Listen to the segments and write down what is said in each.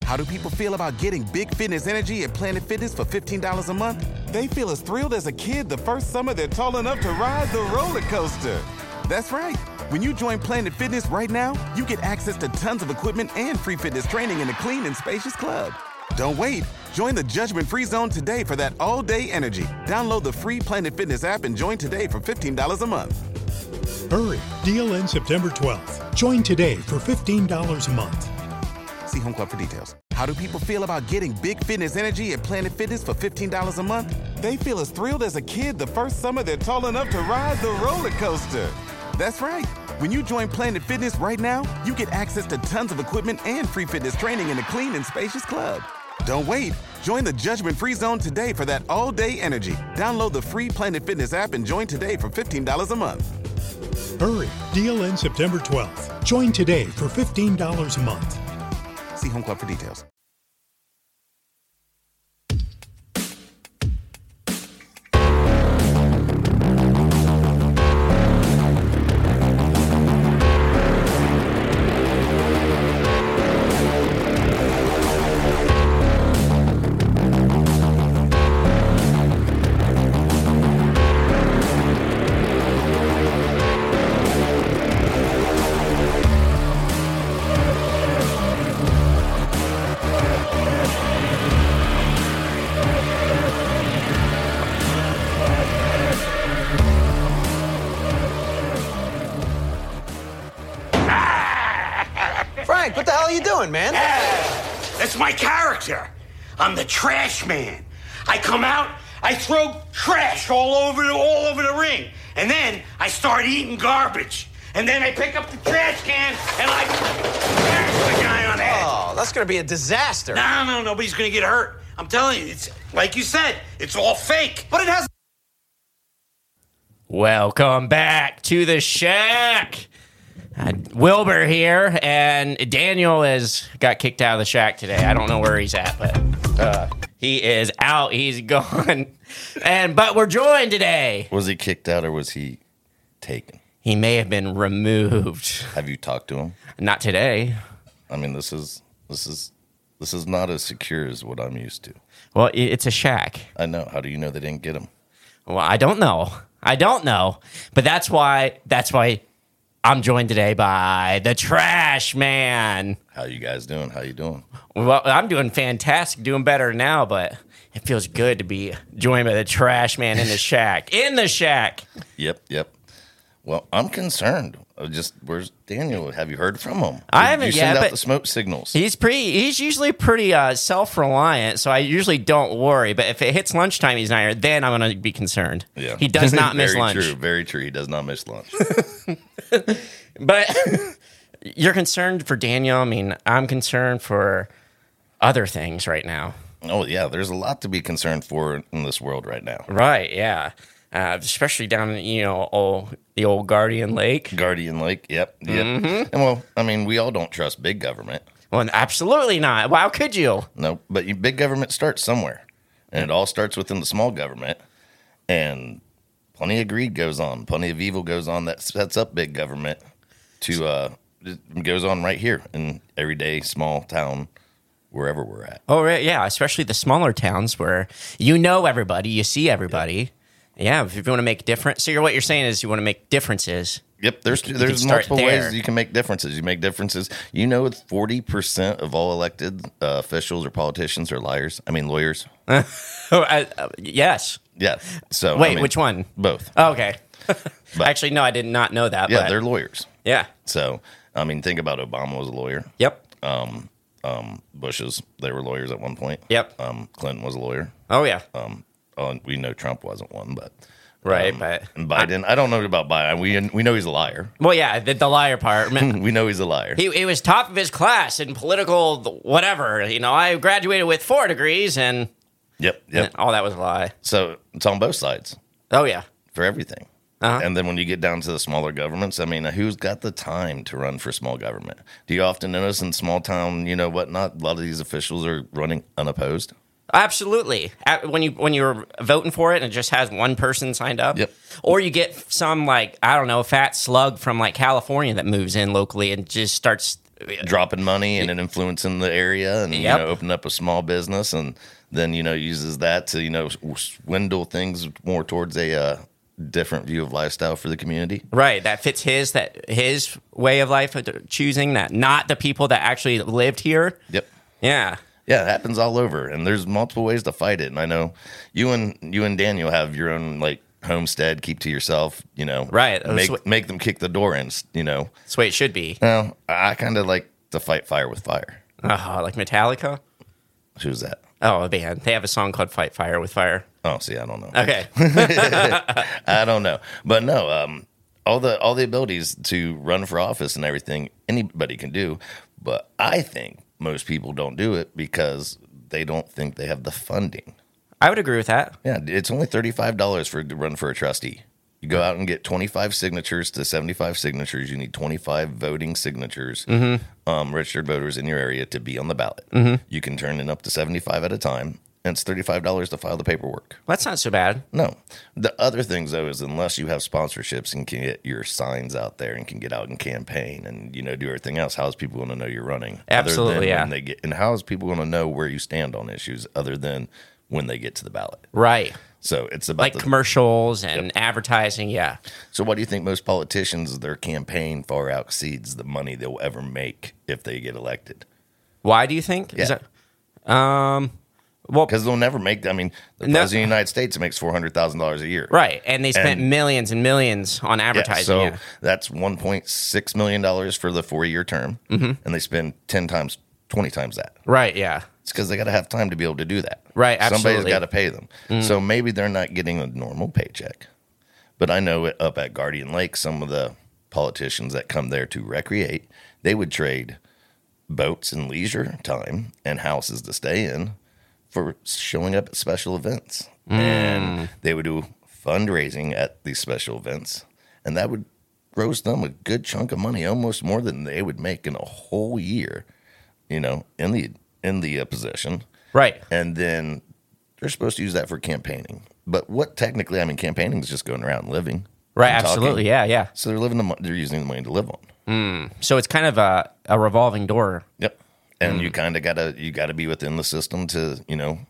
How do people feel about getting big fitness energy at Planet Fitness for $15 a month? They feel as thrilled as a kid the first summer they're tall enough to ride the roller coaster. That's right. When you join Planet Fitness right now, you get access to tons of equipment and free fitness training in a clean and spacious club. Don't wait. Join the judgment-free zone today for that all-day energy. Download the free Planet Fitness app and join today for $15 a month. Hurry. Deal ends September 12th. Join today for $15 a month. See Home Club for details. How do people feel about getting big fitness energy at Planet Fitness for $15 a month? They feel as thrilled as a kid the first summer they're tall enough to ride the roller coaster. That's right. When you join Planet Fitness right now, you get access to tons of equipment and free fitness training in a clean and spacious club. Don't wait. Join the judgment-free zone today for that all-day energy. Download the free Planet Fitness app and join today for $15 a month. Hurry. Deal ends September 12th. Join today for $15 a month. See Home Club for details. What the hell are you doing, man? That's my character. I'm the trash man. I come out, I throw trash all over the ring, and then I start eating garbage. And then I pick up the trash can and I smash the guy on the head. Oh, that's gonna be a disaster. No, nobody's gonna get hurt. I'm telling you, it's like you said, it's all fake. But it has. Welcome back to the shack. Wilbur here, and Daniel got kicked out of the shack today. I don't know where he's at, but he is out. He's gone. But we're joined today. Was he kicked out or was he taken? He may have been removed. Have you talked to him? Not today. I mean, this is not as secure as what I'm used to. Well, it's a shack. I know. How do you know they didn't get him? Well, I don't know. But that's why I'm joined today by the Trash Man. How you guys doing? How you doing? Well, I'm doing fantastic, doing better now, but it feels good to be joined by the Trash Man in the shack. In the shack. Yep. Well, I'm concerned. Where's Daniel? Have you heard from him? I haven't yet. You send out the smoke signals. He's usually pretty self-reliant, so I usually don't worry. But if it hits lunchtime, he's not here. Then I'm going to be concerned. Yeah, he does not miss lunch. Very true. He does not miss lunch. But you're concerned for Daniel. I mean, I'm concerned for other things right now. Oh yeah, there's a lot to be concerned for in this world right now. Right? Yeah. Especially down in, the old Guardian Lake. Yep. Mm-hmm. And well, I mean, we all don't trust big government. Well, absolutely not. Well, how could you? No, but big government starts somewhere, and it all starts within the small government, and plenty of greed goes on, plenty of evil goes on that sets up big government to it goes on right here in everyday small town, wherever we're at. Oh, right, yeah, especially the smaller towns where you know everybody, you see everybody. Yeah, if you want to make difference. So what you're saying is you want to make differences. Yep, there's multiple ways you can make differences. You make differences. 40% of all elected officials or politicians are liars. I mean, lawyers. Yes. Yeah. So wait, which one? Both. Oh, okay. Actually, no, I did not know that. Yeah, but they're lawyers. Yeah. So I mean, think about Obama was a lawyer. Yep. Bush's, they were lawyers at one point. Yep. Clinton was a lawyer. Oh yeah. We know Trump wasn't one, but right. But and Biden, I don't know about Biden. We know he's a liar. Well, yeah, the liar part. We know he's a liar. He was top of his class in political whatever. I graduated with 4 degrees and. Yep. And all that was a lie. So it's on both sides. Oh yeah. For everything. Uh-huh. And then when you get down to the smaller governments, I mean, who's got the time to run for small government? Do you often notice in small town, whatnot, a lot of these officials are running unopposed? Absolutely. When you're voting for it and it just has one person signed up, yep. Or you get some fat slug from California that moves in locally and just starts dropping money and then influencing the area and Yep. open up a small business and then uses that to swindle things more towards a different view of lifestyle for the community. Right, that fits his way of life of choosing that, not the people that actually lived here. Yep. Yeah. Yeah, it happens all over, and there's multiple ways to fight it. And I know you and Daniel have your own homestead, keep to yourself. Right. Make them kick the door in. That's the way it should be. Well, I kind of like to fight fire with fire. Oh, like Metallica? Who's that? Oh, a band. They have a song called Fight Fire with Fire. Oh, see, I don't know. Okay. I don't know, but no, all the abilities to run for office and everything anybody can do, but I think most people don't do it because they don't think they have the funding. I would agree with that. Yeah, it's only $35 to run for a trustee. You go out and get 25 signatures to 75 signatures. You need 25 voting signatures, registered voters in your area to be on the ballot. You can turn in up to 75 at a time, and it's $35 to file the paperwork. That's not so bad. No. The other things, though, is unless you have sponsorships and can get your signs out there and can get out and campaign and, do everything else, how is people going to know you're running? Absolutely, yeah. And how is people going to know where you stand on issues other than when they get to the ballot? Right. So it's about commercials and advertising, yeah. So what do you think most politicians, their campaign far exceeds the money they'll ever make if they get elected? Why do you think? Yeah. Is that, well, because they'll never make. The president of the United States makes $400,000 a year, right? And they spent millions and millions on advertising. Yeah, so that's $1.6 million for the 4-year term, and they spend 10 times, 20 times that. Right? Yeah. It's because they got to have time to be able to do that. Right. Absolutely. Somebody's got to pay them. So maybe they're not getting a normal paycheck, but I know up at Guardian Lake, some of the politicians that come there to recreate, they would trade boats and leisure time and houses to stay in for showing up at special events. And they would do fundraising at these special events, and that would gross them a good chunk of money, almost more than they would make in a whole year, in the position. Right. And then they're supposed to use that for campaigning. But campaigning is just going around and living. Right, and absolutely. talking. Yeah. So they're using the money to live on. So it's kind of a revolving door. Yep. And you kind of gotta be within the system to,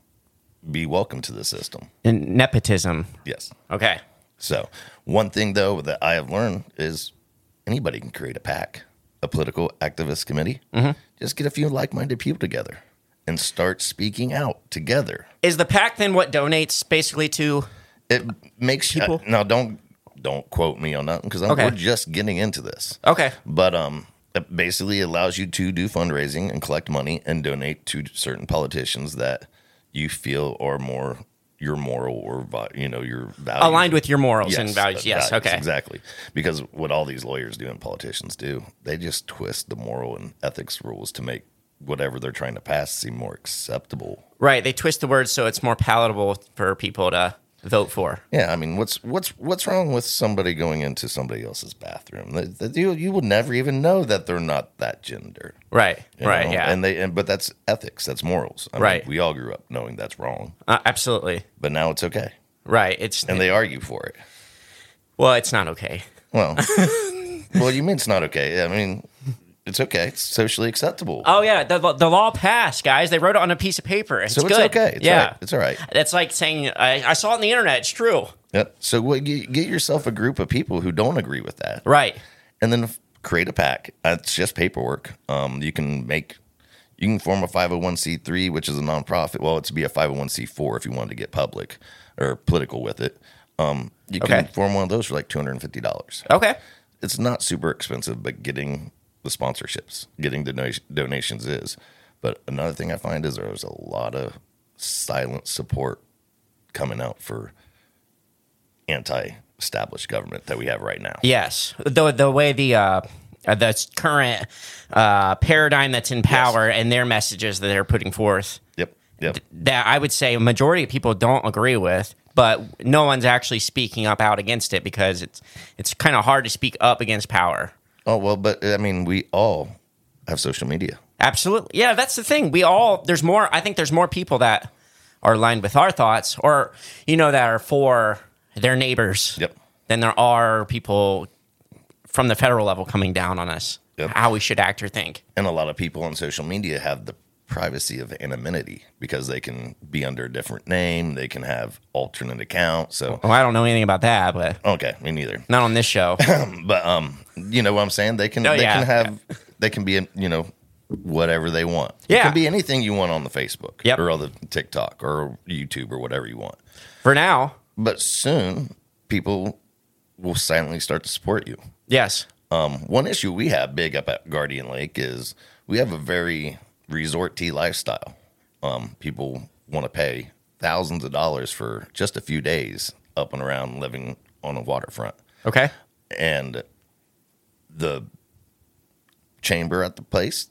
be welcome to the system. And nepotism. Yes. Okay. So one thing though that I have learned is anybody can create a PAC, a political activist committee. Just get a few like-minded people together and start speaking out together. Is the PAC then what donates basically to? It makes people? Now don't quote me on that because we're just getting into this. Okay. But it basically allows you to do fundraising and collect money and donate to certain politicians that you feel are more your moral or your values. Aligned with your morals and values. Yes. Values, Okay. Exactly. Because what all these lawyers do and politicians do, they just twist the moral and ethics rules to make whatever they're trying to pass seem more acceptable. Right. They twist the words so it's more palatable for people to vote for. Yeah, I mean, what's wrong with somebody going into somebody else's bathroom? You would never even know that they're not that gender. Right. You Right. know? Yeah. But that's ethics. That's morals. I mean, Right. we all grew up knowing that's wrong, Absolutely. but now it's okay, Right. and they argue for it. Well, it's not okay. Well, you mean it's not okay? I mean, it's okay. It's socially acceptable. Oh yeah, the law passed, guys. They wrote it on a piece of paper. It's So it's good. okay. It's yeah, right. It's all right. That's like saying I saw it on the internet. It's true. Yep. So get yourself a group of people who don't agree with that, Right. and then create a PAC. It's just paperwork. You can form a 501c3, which is a nonprofit. Well, it's be a 501c4 if you wanted to get public or political with it. You can form one of those for like $250. Okay. It's not super expensive, but getting the sponsorships, getting the donations is. But another thing I find is there's a lot of silent support coming out for anti-established government that we have right now. Yes. The way the current paradigm that's in power and their messages that they're putting forth. Yep. That I would say a majority of people don't agree with, but no one's actually speaking up out against it because it's kind of hard to speak up against power. Oh, well, but I mean, we all have social media. Absolutely. Yeah, that's the thing. I think there's more people that are aligned with our thoughts or, that are for their neighbors Yep. than there are people from the federal level coming down on us. Yep. how we should act or think. And a lot of people on social media have the privacy of anonymity because they can be under a different name. They can have alternate accounts. So, Well, I don't know anything about that, but okay, me neither. not on this show. But you know what I'm saying? They can Oh, they yeah. can have they can be whatever they want. Yeah. It can be anything you want on the Facebook Yep. or on the TikTok or YouTube or whatever you want. For now, But soon people will silently start to support you. yes. One issue we have big up at Guardian Lake is we have a very resort-y lifestyle. People want to pay thousands of dollars for just a few days up and around living on a waterfront. Okay. And the chamber at the place,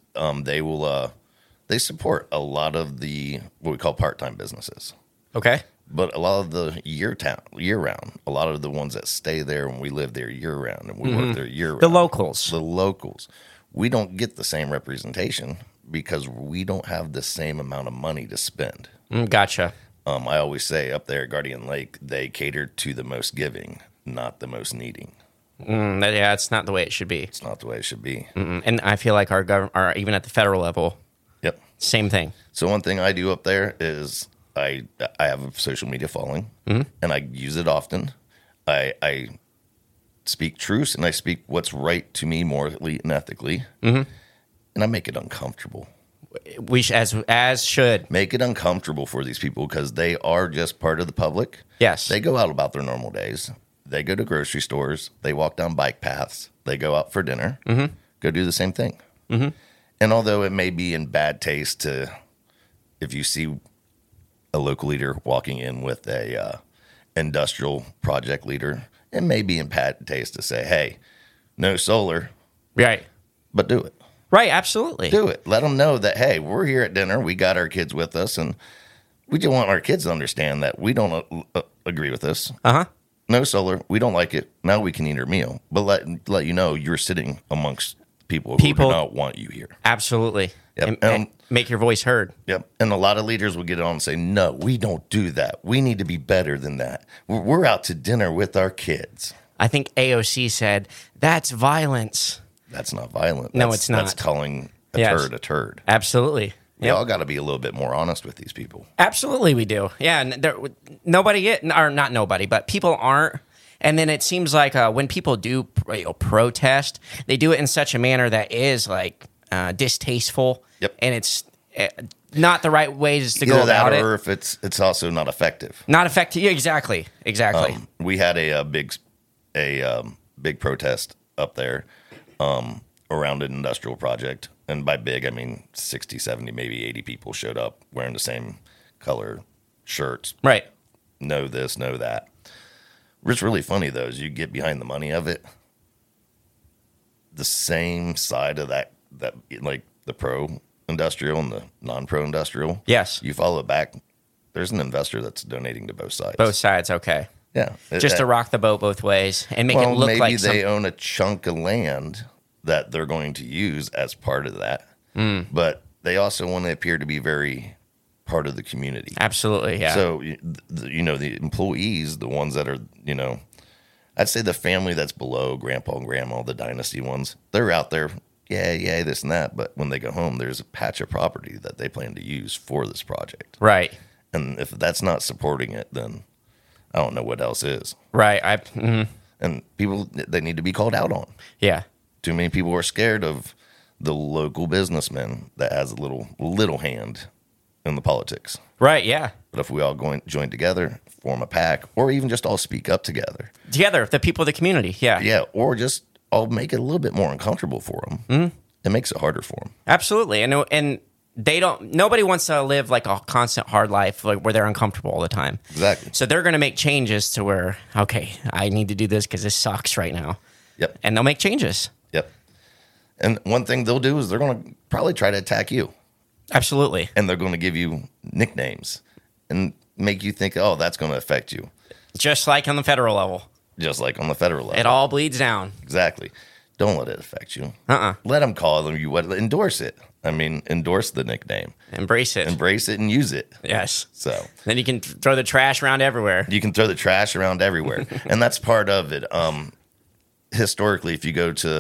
they support a lot of the what we call part-time businesses. Okay. But a lot of the year round, a lot of the ones that stay there and we live there year round and we work there year round. The locals. The locals. We don't get the same representation because we don't have the same amount of money to spend. Gotcha. I always say up there at Guardian Lake, they cater to the most giving, not the most needing. Yeah, it's not the way it should be. It's not the way it should be. And I feel like our government, even at the federal level, Yep. same thing. So one thing I do up there is I have a social media following, and I use it often. I speak truths, and I speak what's right to me morally and ethically, and I make it uncomfortable. We as should. Make it uncomfortable for these people because they are just part of the public. Yes. They go out about their normal days. They go to grocery stores. They walk down bike paths. They go out for dinner. Go do the same thing. And although it may be in bad taste to, if you see a local leader walking in with a industrial project leader, it may be in bad taste to say, hey, no solar, Right. but do it. Right. Absolutely. Do it. Let them know that, hey, we're here at dinner. We got our kids with us, and we just want our kids to understand that we don't agree with this. Uh-huh. No solar. We don't like it. Now we can eat our meal. But let you know you're sitting amongst people who do not want you here. Absolutely. Yep. And make your voice heard. Yep. And a lot of leaders will get on and say, no, we don't do that. We need to be better than that. We're out to dinner with our kids. I think AOC said, that's violence. That's not violent. No, it's not. That's calling a Yes. turd a turd. Absolutely. We all got to be a little bit more honest with these people. Absolutely, we do. Yeah, and not nobody, but people aren't. And then it seems like when people do protest, they do it in such a manner that is like distasteful. Yep. And it's not the right ways to Either go about that, or it. if it's also not effective. Not effective. Yeah, exactly. We had a big protest up there around an industrial project. And by big, I mean 60, 70, maybe 80 people showed up wearing the same color shirts. Right. Know this, know that. What's really funny, though, is you get behind the money of it. The same side of that like the pro-industrial and the non-pro-industrial. Yes. You follow it back. There's an investor that's donating to both sides. Both sides, okay. Yeah. Just to rock the boat both ways and make it look maybe like they own a chunk of land that they're going to use as part of that. But they also want to appear to be very part of the community. Absolutely, yeah. So, the employees, the ones that are, I'd say the family that's below grandpa and grandma, the dynasty ones, they're out there, yeah, this and that. But when they go home, there's a patch of property that they plan to use for this project. Right. And if that's not supporting it, then I don't know what else is. Right. And people, they need to be called out on. Yeah. Too many people are scared of the local businessman that has a little hand in the politics. Right, yeah. But if we all join together, form a pack, or even just all speak up together. Together, the people of the community, yeah. Yeah, or just all make it a little bit more uncomfortable for them. It makes it harder for them. Absolutely. And nobody wants to live like a constant hard life like where they're uncomfortable all the time. Exactly. So they're going to make changes to where, okay, I need to do this because this sucks right now. Yep. And they'll make changes. Yep. And one thing they'll do is they're going to probably try to attack you. Absolutely. And they're going to give you nicknames and make you think, oh, that's going to affect you. Just like on the federal level. Just like on the federal level. It all bleeds down. Exactly. Don't let it affect you. Uh-uh. Let them call them you what. Endorse it. I mean, endorse the nickname. Embrace it. Embrace it and use it. Yes. So then you can throw the trash around everywhere. you can throw the trash around everywhere. And that's part of it. Historically, if you go to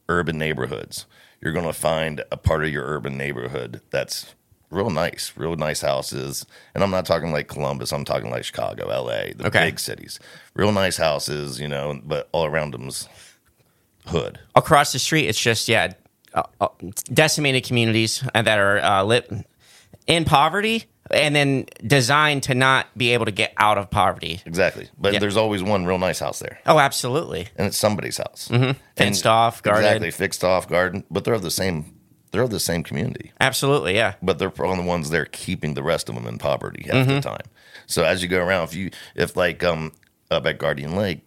urban neighborhoods, you're going to find a part of your urban neighborhood that's real nice houses. And I'm not talking like Columbus. I'm talking like Chicago, LA, the big cities. Real nice houses, but all around them's hood. Across the street, it's just, decimated communities that are lit in poverty and then designed to not be able to get out of poverty. Exactly. But there's always one real nice house there. Oh, absolutely. And it's somebody's house. Mm-hmm. Fenced off, guarded. Exactly. Fenced off, guarded. But they're of the same community. Absolutely, yeah. But they're probably the ones there keeping the rest of them in poverty half the time. So as you go around, if like up at Guardian Lake,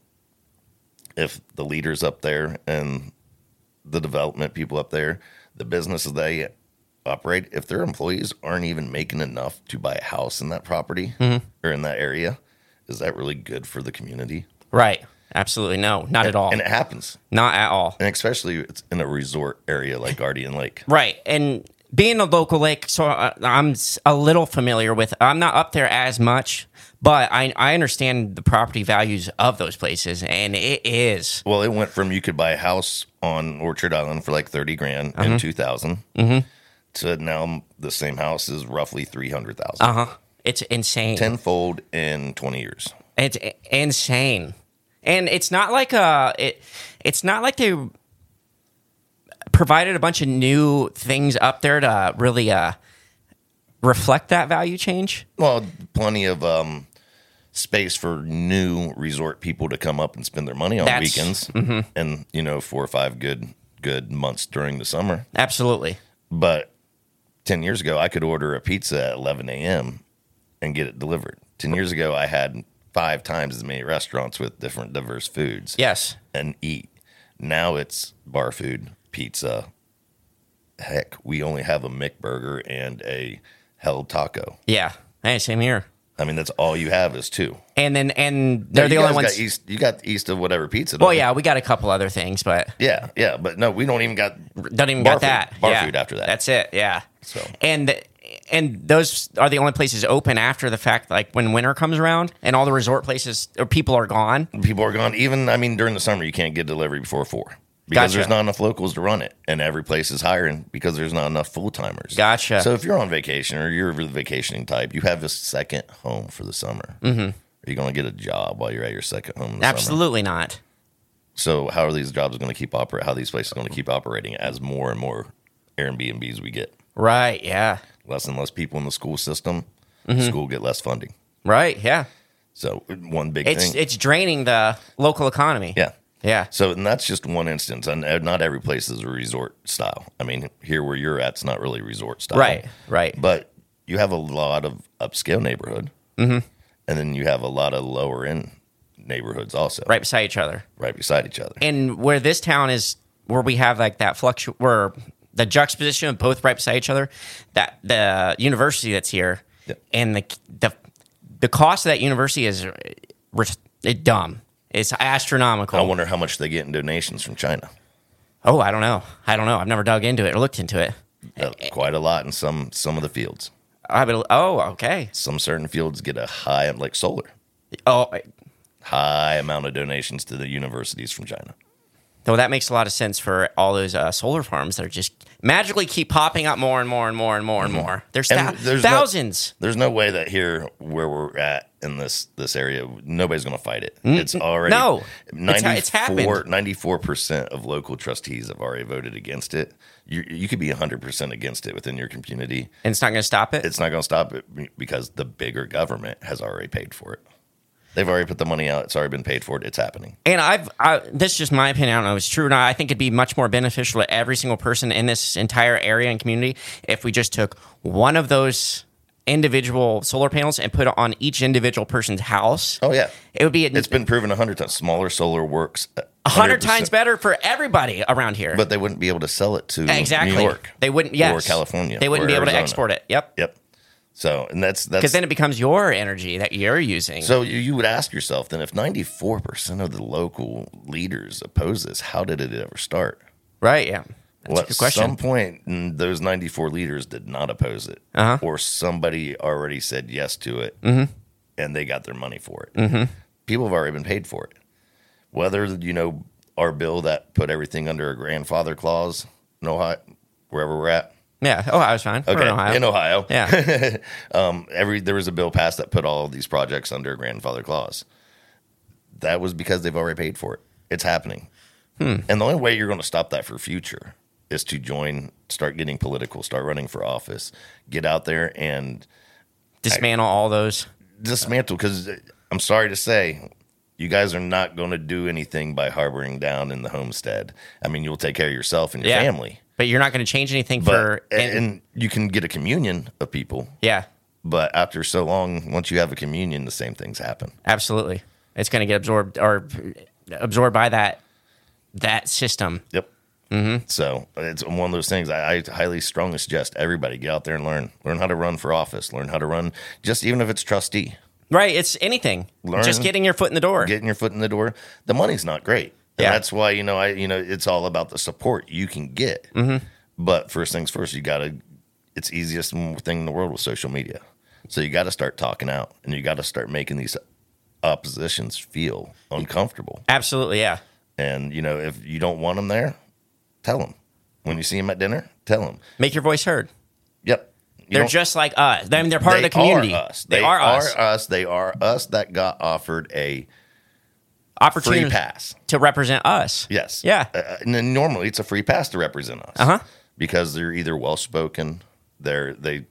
if the leaders up there and the development people up there, the businesses they operate, if their employees aren't even making enough to buy a house in that property or in that area, is that really good for the community? Right. Absolutely no, not at all. And it happens. Not at all. And especially it's in a resort area like Guardian Lake. Right. And being a local lake, so I'm a little familiar with, I'm not up there as much, but I understand the property values of those places, and it is. Well, it went from you could buy a house on Orchard Island for like $30,000 in 2000 to now the same house is roughly $300,000. It's insane. Tenfold in 20 years. It's insane. And it's not like it's not like they provided a bunch of new things up there to really reflect that value change. Well, plenty of space for new resort people to come up and spend their money on weekends, and 4 or 5 good months during the summer. Absolutely. But 10 years ago, I could order a pizza at 11 a.m. and get it delivered. 10 years ago, I had 5 times as many restaurants with different diverse foods. Yes. And eat. Now it's bar food, pizza. Heck, we only have a McBurger and a Hell Taco. Yeah. Hey, same here. I mean, that's all you have is 2. And they're the only ones. You got east of whatever pizza. Well, yeah, we got a couple other things, but yeah, but no, we don't even got that bar food after that. That's it. Yeah. So and those are the only places open after the fact, like when winter comes around and all the resort places or people are gone. People are gone. Even during the summer, you can't get delivery before 4. Because there's not enough locals to run it, and every place is hiring because there's not enough full-timers. Gotcha. So if you're on vacation or you're the vacationing type, you have a second home for the summer. Mm-hmm. Are you going to get a job while you're at your second home in the Absolutely summer? Not. So how are these jobs going to keep operating? How are these places going to keep operating as more and more Airbnbs we get? Right, yeah. Less and less people in the school system. School get less funding. Right, yeah. So one big thing. It's draining the local economy. Yeah. Yeah. So, and that's just one instance. And not every place is a resort style. I mean, here where you're at, it's not really resort style. Right. But you have a lot of upscale neighborhood. And then you have a lot of lower end neighborhoods also. Right beside each other. Right beside each other. And where this town is, where we have like that where the juxtaposition of both right beside each other, that the university that's here, and the cost of that university is dumb. It's astronomical. I wonder how much they get in donations from China. Oh, I don't know. I've never dug into it or looked into it. Quite a lot in some of the fields. Okay. Some certain fields get a high, like solar. High amount of donations to the universities from China. So that makes a lot of sense for all those solar farms that are just magically keep popping up more and more and more and more and more. There's thousands. There's no way that here where we're at in this area, nobody's going to fight it. It's already it's happened. 94% of local trustees have already voted against it. You could be 100% against it within your community, and it's not going to stop it. It's not going to stop it because the bigger government has already paid for it. They've already put the money out. It's already been paid for it. It's happening. And this is just my opinion. I don't know if it's true or not. I think it'd be much more beneficial to every single person in this entire area and community if we just took one of those individual solar panels and put it on each individual person's house. Oh, yeah. It would be... It's been proven 100 times. Smaller solar works 100 times better for everybody around here. But they wouldn't be able to sell it to New York. They wouldn't, yes. Or California. They wouldn't be able Arizona. to export it. Yep. So, and that's because then it becomes your energy that you're using. So you would ask yourself then, if 94% of the local leaders oppose this, how did it ever start? Right. Yeah. That's a good question. At some point, those 94 leaders did not oppose it, or somebody already said yes to it, and they got their money for it. People have already been paid for it. Whether our bill that put everything under a grandfather clause in Ohio, wherever we're at. Yeah, Ohio's fine. We're Okay, in Ohio. Yeah. There was a bill passed that put all of these projects under a grandfather clause. That was because they've already paid for it. It's happening. And the only way you're going to stop that for future is to join, start getting political, start running for office, get out there and Dismantle all those. dismantle. Because I'm sorry to say, you guys are not going to do anything by harboring down in the homestead. I mean, you'll take care of yourself and your Yeah. family. But you're not going to change anything But, for... and you can get a communion of people. yeah, But after so long, once you have a communion, the same things happen. absolutely. It's going to get absorbed by that system. Yep. So it's one of those things I highly strongly suggest everybody get out there and learn how to run for office, learn how to run, just even if it's trustee, Right, it's anything. Learn- Just getting your foot in the door. getting your foot in the door. The money's not great. And Yeah. that's why, it's all about the support you can get. But first things first, it's easiest thing in the world with social media. So you got to start talking out and you got to start making these oppositions feel uncomfortable. Absolutely, yeah. And, if you don't want them there, tell them. When you see them at dinner, tell them. Make your voice heard. Yep. They're just like us. I mean, they're part of the community. They are us. They are us that got offered a Opportunity free pass. to represent us. Yes. Yeah. And then normally it's a free pass to represent us. Uh-huh. Because they're either well spoken, they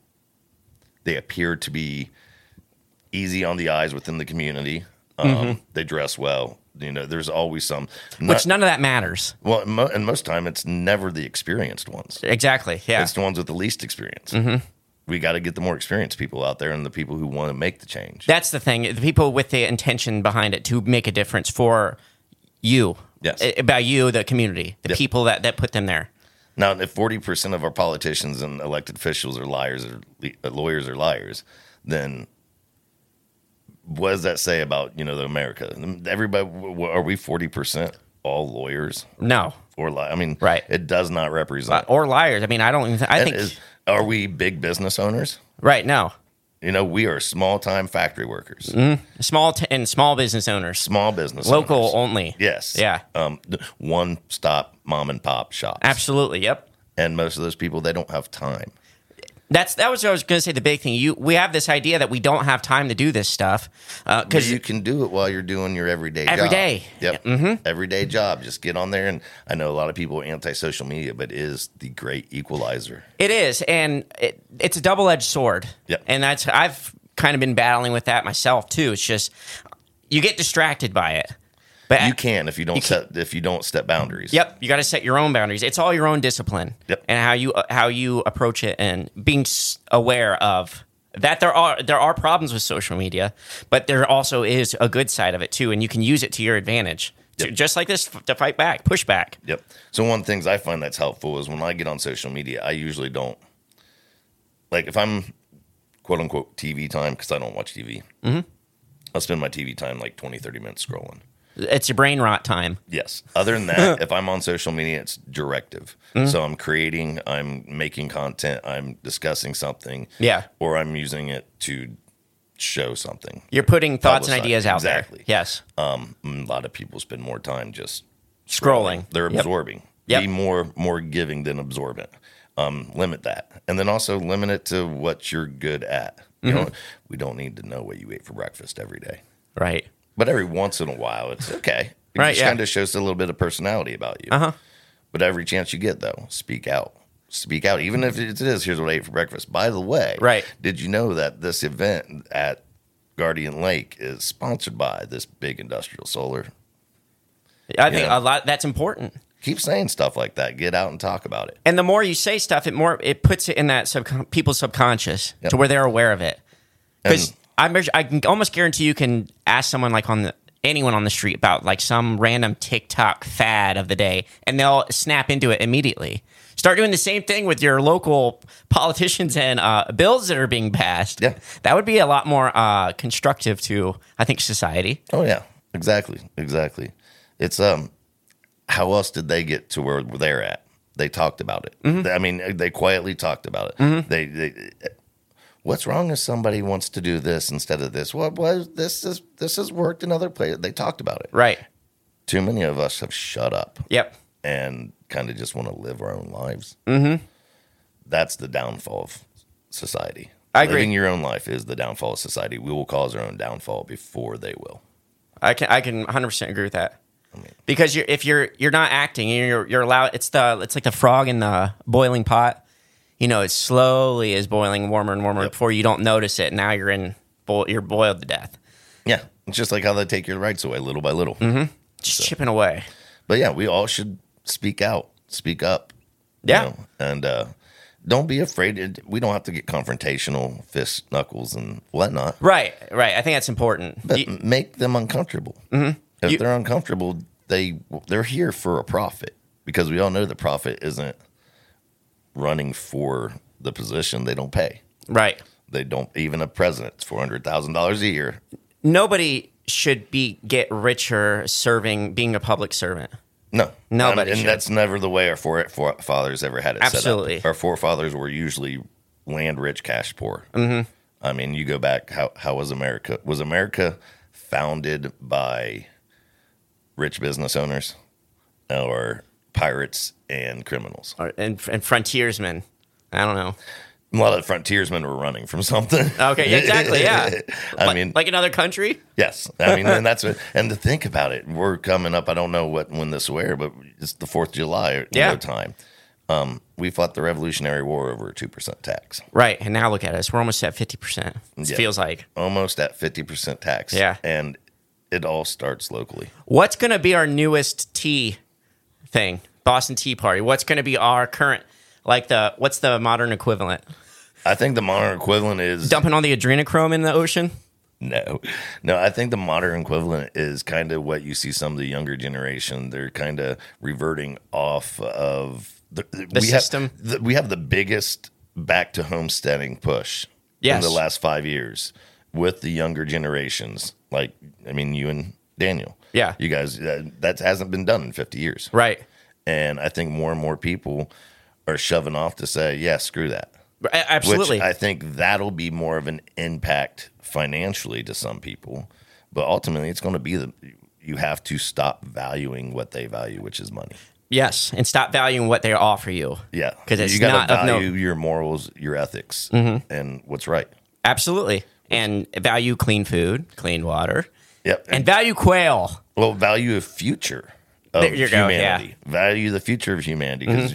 appear to be easy on the eyes within the community. They dress well. There's always some. Which none of that matters. Well, and most time it's never the experienced ones. Exactly, yeah. It's the ones with the least experience. We got to get the more experienced people out there and the people who want to make the change. That's the thing. The people with the intention behind it to make a difference for you. Yes. About you, the community, the Yep. people that put them there. Now, if 40% of our politicians and elected officials are liars or lawyers are liars, then what does that say about, the America? Everybody, are we 40% all lawyers No. or I mean, Right. It does not represent. Or liars. I mean, I don't even I And think are we big business owners? right, no. We are small-time factory workers, Small business owners. small business Local owners. only. Yes. Yeah. One-stop mom and pop shops. Absolutely. Yep. And most of those people, they don't have time. That was what I was going to say. The big thing, we have this idea that we don't have time to do this stuff Because because you can do it while you're doing your everyday job. Every day. Yep. Everyday job. Just get on there. And I know a lot of people are anti-social media, but it is the great equalizer. it is, and it's a double-edged sword. Yep. And I've kind of been battling with that myself too. It's just you get distracted by it, but You can if you don't step boundaries. Yep, you got to set your own boundaries. It's all your own discipline, Yep. and how you approach it, and being aware of that there are problems with social media, but there also is a good side of it too, and you can use it to your advantage, Yep. just like this to fight back, push back. Yep. So one of the things I find that's helpful is when I get on social media, I usually don't, like if I'm quote unquote TV time, because I don't watch TV, I'll spend my TV time like 20, 30 minutes scrolling. It's your brain rot time. Yes. Other than that, if I'm on social media, it's directive. So I'm creating, I'm making content, I'm discussing something. Yeah. Or I'm using it to show something. You're putting thoughts and Publicize. ideas out Exactly. there. Yes, A lot of people spend more time just scrolling. They're Yep. absorbing. Yep. Be more giving than absorbent. Limit that. And then also limit it to what you're good at. We don't need to know what you ate for breakfast every day. Right. But every once in a while, it's okay. It Right, just yeah. kind of shows a little bit of personality about you. Uh-huh. But every chance you get, though, speak out. Speak out. Even if it is, here's what I ate for breakfast. By the way, Right. Did you know that this event at Guardian Lake is sponsored by this big industrial solar? I think Yeah. a lot that's important. Keep saying stuff like that. Get out and talk about it. And the more you say stuff, it puts it in that people's subconscious Yep. to where they're aware of it. Because And- I can almost guarantee you can ask someone like anyone on the street about like some random TikTok fad of the day, and they'll snap into it immediately. Start doing the same thing with your local politicians and bills that are being passed. Yeah. That would be a lot more constructive to, I think, society. Oh yeah, exactly. It's how else did they get to where they're at? They talked about it. I mean, they quietly talked about it. They what's wrong if somebody wants to do this instead of this? What was this has worked in other places. They talked about it. Right. too many of us have shut up. Yep. And kind of just want to live our own lives. Mm-hmm. That's the downfall of society. I agree. Living your own life is the downfall of society. We will cause our own downfall before they will. I can 100% agree with that. Because if you're not acting, you're allowed. It's like the frog in the boiling pot. It slowly is boiling warmer and warmer before you don't notice it. Now you're boiled to death. Yeah, it's just like how they take your rights away little by little. Mm-hmm. Just chipping away. But yeah, we all should speak out, speak up. Yeah, and don't be afraid. We don't have to get confrontational, fists, knuckles, and whatnot. Right. I think that's important. But make them uncomfortable. Mm-hmm. If they're uncomfortable, they're here for a profit, because we all know the profit isn't running for the position. They don't pay. Right. They don't. Even a president, it's $400,000 a year. Nobody should get richer being a public servant. No. Nobody and should. That's never the way our forefathers ever had it Absolutely. set up. Our forefathers were usually land rich, cash poor. Mm-hmm. I mean, you go back, how was America? Was America founded by rich business owners or pirates and criminals? And frontiersmen. I don't know. A lot of frontiersmen were running from something. Okay, exactly, yeah. I mean, like another country? yes. I mean, and that's what, and to think about it, we're coming up, I don't know when this will air, but it's the 4th of July time. We fought the Revolutionary War over a 2% tax. Right, and now look at us. We're almost at 50%. It feels like. Almost at 50% tax. Yeah. And it all starts locally. What's going to be our newest tea thing? Boston Tea Party. What's going to be our current, what's the modern equivalent? I think the modern equivalent is... Dumping all the adrenochrome in the ocean? No, I think the modern equivalent is kind of what you see some of the younger generation. They're kind of reverting off of the system. We have the biggest back to homesteading push in the last 5 years with the younger generations. You and Daniel. Yeah. You guys, that hasn't been done in 50 years. Right. And I think more and more people are shoving off to say, yeah, screw that. Absolutely. Which I think that'll be more of an impact financially to some people. But ultimately, it's going to be you have to stop valuing what they value, which is money. Yes, and stop valuing what they offer you. Yeah. Because it's you gotta not value your morals, your ethics, and what's right. Absolutely. And value clean food, clean water. Yep. And value quail. Well, value the future of There you go, humanity. yeah. Value the future of humanity, because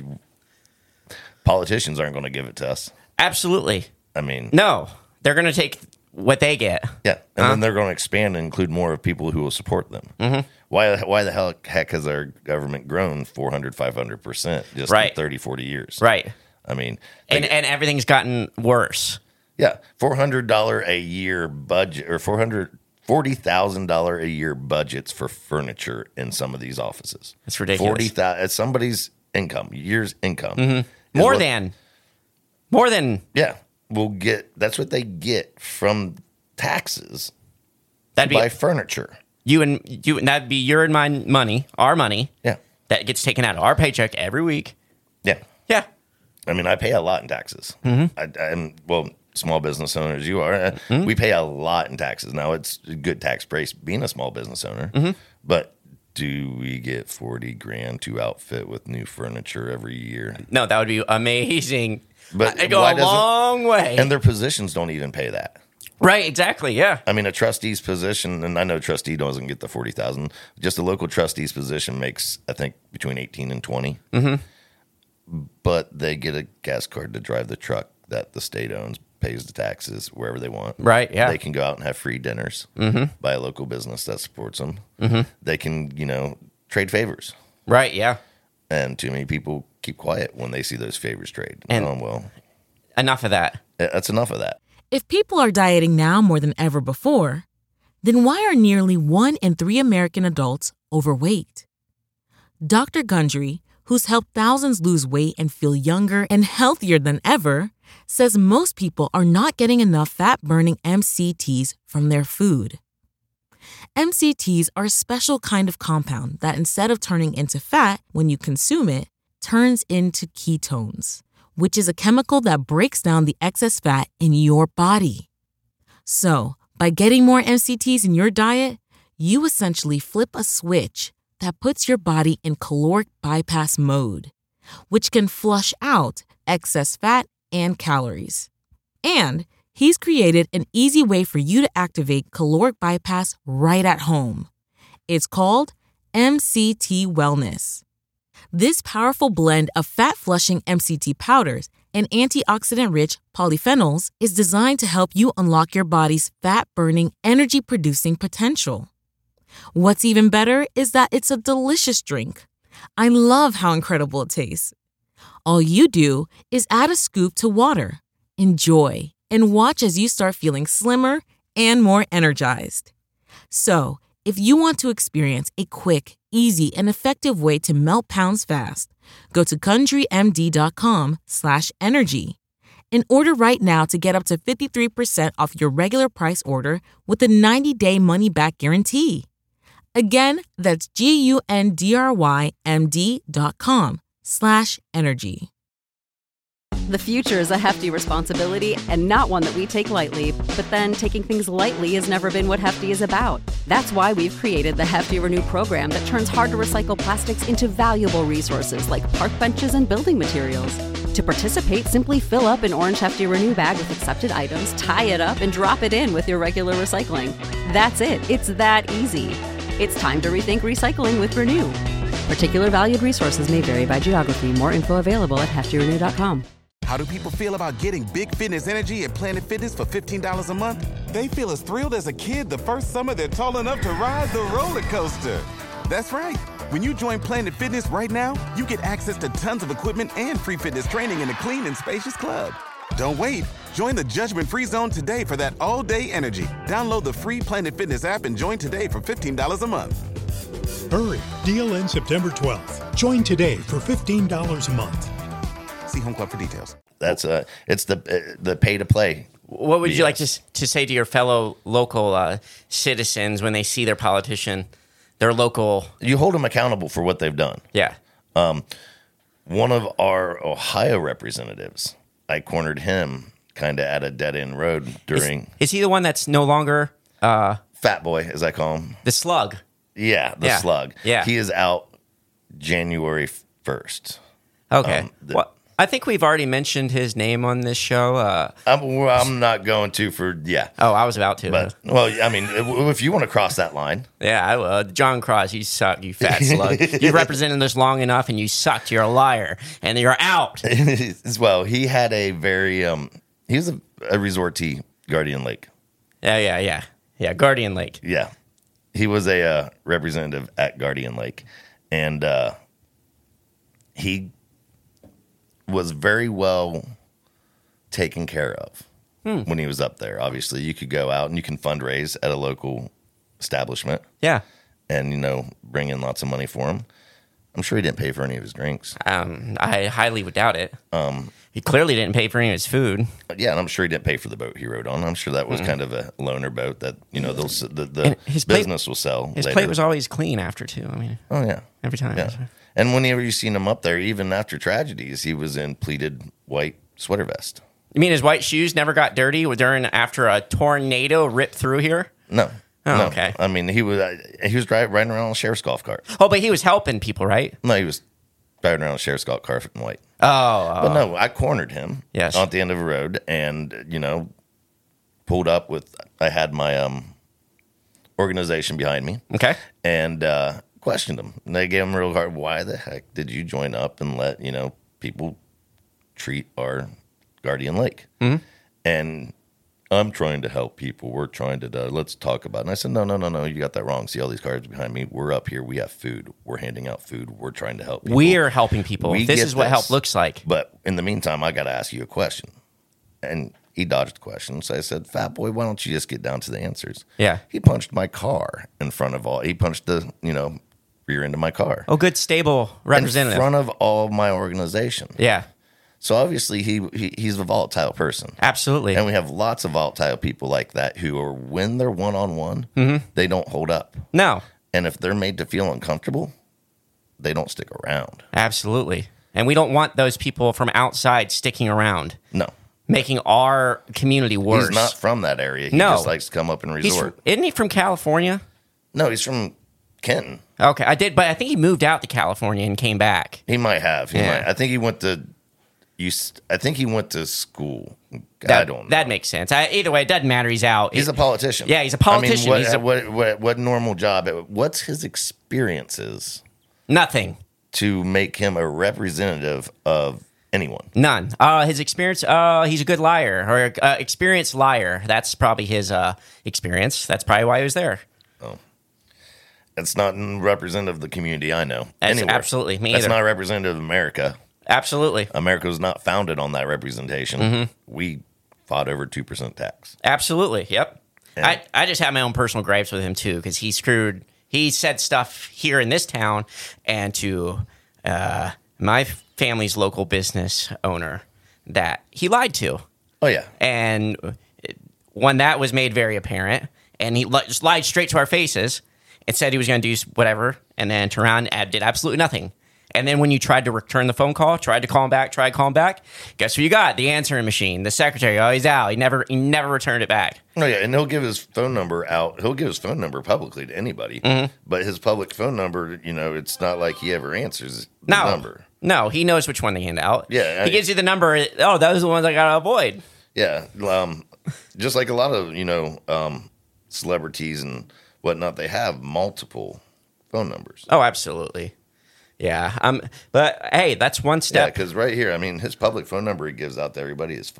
politicians aren't going to give it to us. Absolutely. I mean... No. They're going to take what they get. Yeah. And then they're going to expand and include more of people who will support them. Mm-hmm. Why the heck has our government grown 400, 500% just in 30, 40 years? Right. I mean... And everything's gotten worse. Yeah. $400 a year budget, or $40,000 a year budgets for furniture in some of these offices. It's ridiculous. $40,000. It's somebody's income, year's income. Mm-hmm. More than. Yeah. That's what they get from taxes That'd be buy furniture. You and that'd be your and my money, our money. Yeah. That gets taken out of our paycheck every week. Yeah. Yeah. I mean, I pay a lot in taxes. I'm small business owners, you are. We pay a lot in taxes. Now, it's a good tax brace being a small business owner, but do we get $40,000 to outfit with new furniture every year? No, that would be amazing. But I go a long way. And their positions don't even pay that. Right, exactly, yeah. I mean, a trustee's position, and I know trustee doesn't get the $40,000. Just a local trustee's position makes, I think, between 18 and 20. But they get a gas card to drive the truck that the state owns, pays the taxes wherever they want. Right, yeah. They can go out and have free dinners by a local business that supports them. They can, trade favors. Right, yeah. And too many people keep quiet when they see those favors trade. And enough of that. That's enough of that. If people are dieting now more than ever before, then why are nearly 1 in 3 American adults overweight? Dr. Gundry, who's helped thousands lose weight and feel younger and healthier than ever, says most people are not getting enough fat-burning MCTs from their food. MCTs are a special kind of compound that, instead of turning into fat when you consume it, turns into ketones, which is a chemical that breaks down the excess fat in your body. So, by getting more MCTs in your diet, you essentially flip a switch that puts your body in caloric bypass mode, which can flush out excess fat and calories. And he's created an easy way for you to activate caloric bypass right at home. It's called MCT Wellness. This powerful blend of fat-flushing MCT powders and antioxidant-rich polyphenols is designed to help you unlock your body's fat-burning, energy-producing potential. What's even better is that it's a delicious drink. I love how incredible it tastes. All you do is add a scoop to water, enjoy, and watch as you start feeling slimmer and more energized. So, if you want to experience a quick, easy, and effective way to melt pounds fast, go to CountryMD.com/energy and order right now to get up to 53% off your regular price order with a 90-day money-back guarantee. Again, that's GUNDRYMD.com/energy. The future is a hefty responsibility and not one that we take lightly, but then taking things lightly has never been what Hefty is about. That's why we've created the Hefty Renew program that turns hard-to-recycle plastics into valuable resources like park benches and building materials. To participate, simply fill up an orange Hefty Renew bag with accepted items, tie it up, and drop it in with your regular recycling. That's it. It's that easy. It's time to rethink recycling with Renew. Particular valued resources may vary by geography. More info available at heftyrenew.com. How do people feel about getting big fitness energy at Planet Fitness for $15 a month? They feel as thrilled as a kid the first summer they're tall enough to ride the roller coaster. That's right. When you join Planet Fitness right now, you get access to tons of equipment and free fitness training in a clean and spacious club. Don't wait. Join the judgment-free zone today for that all-day energy. Download the free Planet Fitness app and join today for $15 a month. Hurry, deal ends September 12th. Join today for $15 a month. See Home Club for details. That's it's the pay to play. What would you like to say to your fellow local citizens when they see their politician, their local? You hold them accountable for what they've done. Yeah. One of our Ohio representatives, I cornered him kind of at a dead end road during. Is he the one that's no longer Fat Boy, as I call him? the slug? Yeah, the slug. Yeah. He is out January 1st. Okay. Well, I think we've already mentioned his name on this show. I'm not going to Oh, I was about to. But, well, I mean, if you want to cross that line. Yeah, I will. John Cross, you suck, you fat slug. You've represented this long enough and you sucked. You're a liar. And you're out. Well, he had a very, he was a resortee, Guardian Lake. Yeah, Guardian Lake. Yeah. He was a representative at Guardian Lake. And he was very well taken care of when he was up there. Obviously, you could go out and you can fundraise at a local establishment. Yeah. And, bring in lots of money for him. I'm sure he didn't pay for any of his drinks. I highly would doubt it. He clearly didn't pay for any of his food. Yeah, and I'm sure he didn't pay for the boat he rode on. I'm sure that was kind of a loaner boat that, the his business will sell His later. plate was always clean after, too. I mean, oh, yeah. every time. Yeah. And whenever you seen him up there, even after tragedies, he was in pleated white sweater vest. You mean his white shoes never got dirty after a tornado ripped through here? No. Oh, no. okay. I mean, he was riding around on a sheriff's golf cart. Oh, but he was helping people, right? No, he was riding around on a sheriff's golf cart in white. Oh. But no, I cornered him Yes. at the end of a road and, pulled up with, I had my organization behind me. Okay. And questioned him. And they gave him real hard, why the heck did you join up and let, people treat our Guardian Lake? Mm-hmm. And I'm trying to help people. We're trying to, let's talk about it. And I said, no, you got that wrong. See all these cards behind me? We're up here. We have food. We're handing out food. We're trying to help people. We're helping people. We This get is what this. help looks like. But in the meantime, I got to ask you a question. And he dodged the question. So I said, Fat Boy, why don't you just get down to the answers? Yeah. He punched my car in front of all. He punched the, rear end of my car. Oh, good, stable representative. In front of all my organization. Yeah. So obviously he's a volatile person. Absolutely. And we have lots of volatile people like that who are, when they're one-on-one, they don't hold up. No. And if they're made to feel uncomfortable, they don't stick around. Absolutely. And we don't want those people from outside sticking around. No. Making our community worse. He's not from that area. He No. just likes to come up and resort. Isn't he from California? No, he's from Kenton. Okay, I did, but I think he moved out to California and came back. He might have. He Yeah. might. I think he went to. I think he went to school. I That, don't know. That makes sense. Either way, it doesn't matter. He's out. He's a politician. Yeah, he's a politician. I He's mean, what normal job? What's his experiences nothing. to make him a representative of anyone? None. His experience, he's a good liar or experienced liar. That's probably his experience. That's probably why he was there. It's not representative of the community I know. That's anywhere. absolutely me That's either. not representative of America. Absolutely. America was not founded on that representation. Mm-hmm. We fought over 2% tax. Absolutely. Yep. Yeah. I just have my own personal gripes with him too because he said stuff here in this town and to my family's local business owner that he lied to. Oh, yeah. And when that was made very apparent, and he just lied straight to our faces and said he was going to do whatever, and then turned around and did absolutely nothing. And then when you tried to return the phone call, tried to call him back, guess who you got? The answering machine, the secretary. Oh, he's out. He never returned it back. Oh, yeah. And he'll give his phone number out. He'll give his phone number publicly to anybody. Mm-hmm. But his public phone number, it's not like he ever answers the number. No, he knows which one to hand out. Yeah, he gives you the number. Oh, those are the ones I got to avoid. Yeah. Just like a lot of, celebrities and whatnot, they have multiple phone numbers. Oh, absolutely. Yeah. But hey, that's one Yeah, step. because right here, I mean, his public phone number he gives out to everybody is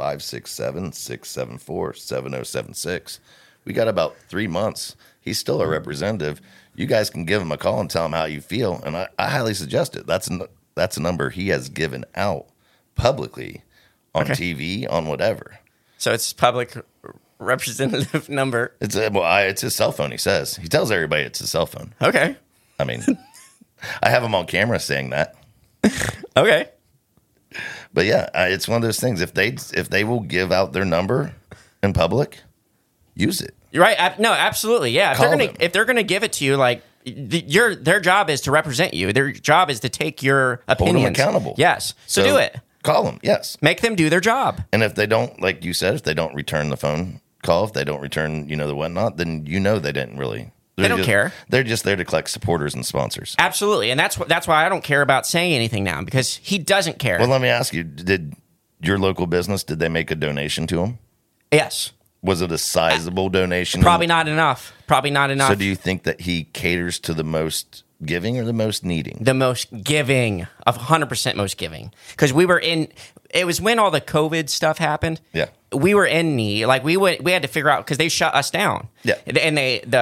567-674-7076. We got about 3 months. He's still a representative. You guys can give him a call and tell him how you feel, and I highly suggest it. That's a number he has given out publicly on TV, on whatever. So it's public representative number. It's his cell phone. He says he tells everybody it's his cell phone. Okay. I mean, I have him on camera saying that. Okay. But yeah, it's one of those things. If they will give out their number in public, use it. You're right. No, absolutely. Yeah. Call them. If they're gonna give it to you, like their job is to represent you. Their job is to take your opinions. Hold them accountable. Yes. So do it. Call them. Yes. Make them do their job. And if they don't, like you said, if they don't return the phone call, if they don't return, the whatnot, then they didn't really. They don't care. They're just there to collect supporters and sponsors. Absolutely, and that's why I don't care about saying anything now because he doesn't care. Well, let me ask you: did your local business did they make a donation to him? Yes. Was it a sizable donation? Probably not enough. So, do you think that he caters to the most giving or the most needing? The most giving, of 100% most giving, because we were in. It was when all the COVID stuff happened. Yeah. We were in need. Like we had to figure out because they shut us down. Yeah. And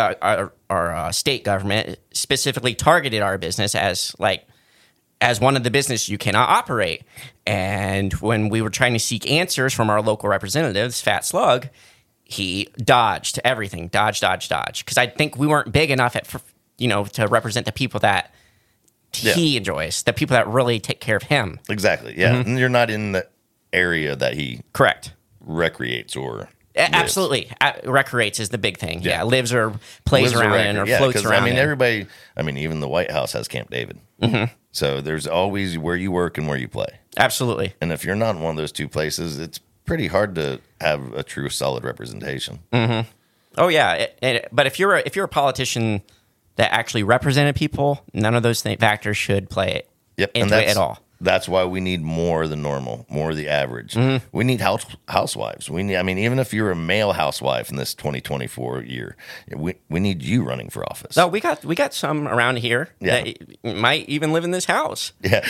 our state government specifically targeted our business as one of the business you cannot operate. And when we were trying to seek answers from our local representatives, Fat Slug, he dodged everything. Dodge. Because I think we weren't big enough to represent the people that he enjoys, the people that really take care of him. Exactly. Yeah. And you're not in the area that he Correct. recreates or absolutely recreates is the big thing. Yeah, lives or plays around in or floats around. I mean, in. everybody. I mean, even the White House has Camp David. Mm-hmm. So there's always where you work and where you play. Absolutely. And if you're not in one of those two places, it's pretty hard to have a true solid representation. Mm-hmm. Oh yeah, but if you're a politician that actually represented people, none of those factors should play into it at all. That's why we need more than normal, more of the average. Mm-hmm. We need housewives. Even if you're a male housewife in this 2024 year, we need you running for office. No, we got some around here that might even live in this house. Yeah,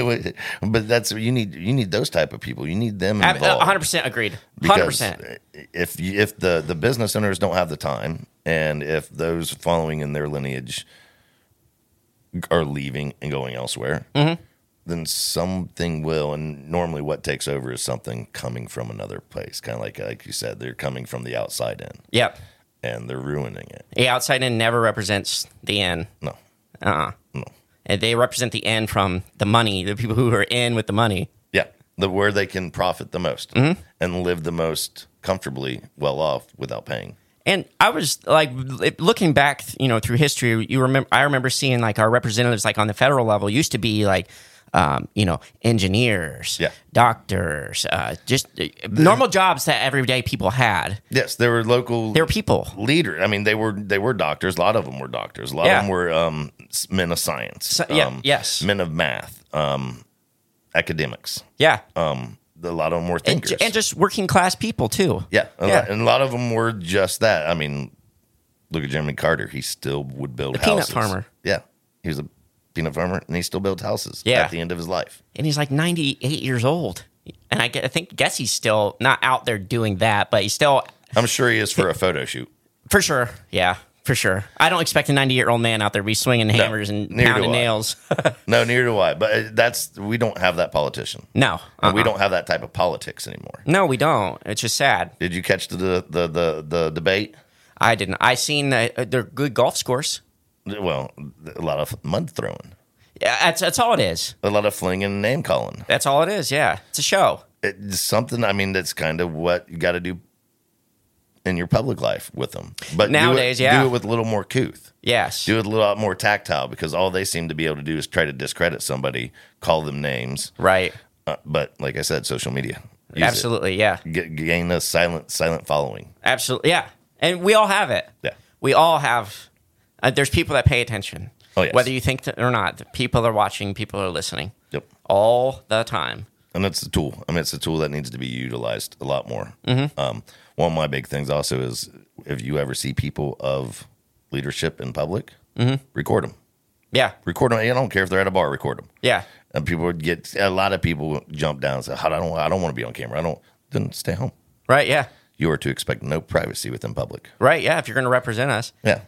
but you need those type of people. You need them involved. 100% agreed. 100%. If the business owners don't have the time, and if those following in their lineage are leaving and going elsewhere, then something will. And normally, what takes over is something coming from another place. Kind of like you said, they're coming from the outside in. Yep. And they're ruining it. The outside in never represents the in. No. No. And they represent the end from the money, the people who are in with the money. Yeah. Where they can profit the most and live the most comfortably well off without paying. And I was like looking back, through history. I remember seeing like our representatives, like on the federal level, used to be like engineers, Yeah. doctors, just normal jobs that everyday people had. Yes, there were local. They were people. Leader. I mean, they were doctors. A lot of them were doctors. A lot of them were men of science. Yes. Men of math. Academics. Yeah. A lot of them were thinkers. And just working class people, too. Yeah. And a lot of them were just that. I mean, look at Jimmy Carter. He still would build houses. Peanut farmer. Yeah. He was a peanut farmer, and he still builds houses at the end of his life. And he's like 98 years old. And I guess he's still not out there doing that, but he's still... I'm sure he is for a photo shoot. For sure. Yeah, for sure. I don't expect a 90-year-old man out there to be swinging hammers and pounding nails. No, neither do I. But we don't have that politician. No. And we don't have that type of politics anymore. No, we don't. It's just sad. Did you catch the debate? I didn't. I seen they're good golf scores. Well, a lot of mud throwing. Yeah, that's all it is. A lot of flinging and name calling. That's all it is, yeah. It's a show. It's something, I mean, that's kind of what you got to do in your public life with them. But nowadays, do it with a little more couth. Yes. Do it a little more tactile, because all they seem to be able to do is try to discredit somebody, call them names. Right. But like I said, social media. Absolutely, yeah. Gain a silent following. Absolutely, yeah. And we all have it. Yeah. We all have. There's people that pay attention. Oh, yes. Whether you think that or not, people are watching, people are listening. Yep. All the time. And it's a tool. I mean, it's a tool that needs to be utilized a lot more. Mm-hmm. One of my big things also is, if you ever see people of leadership in public, record them. Yeah. Record them. I don't care if they're at a bar, record them. Yeah. And a lot of people jump down and say, I don't want to be on camera. Then stay home. Right, yeah. You are to expect no privacy within public. Right, yeah, if you're going to represent us. Yeah.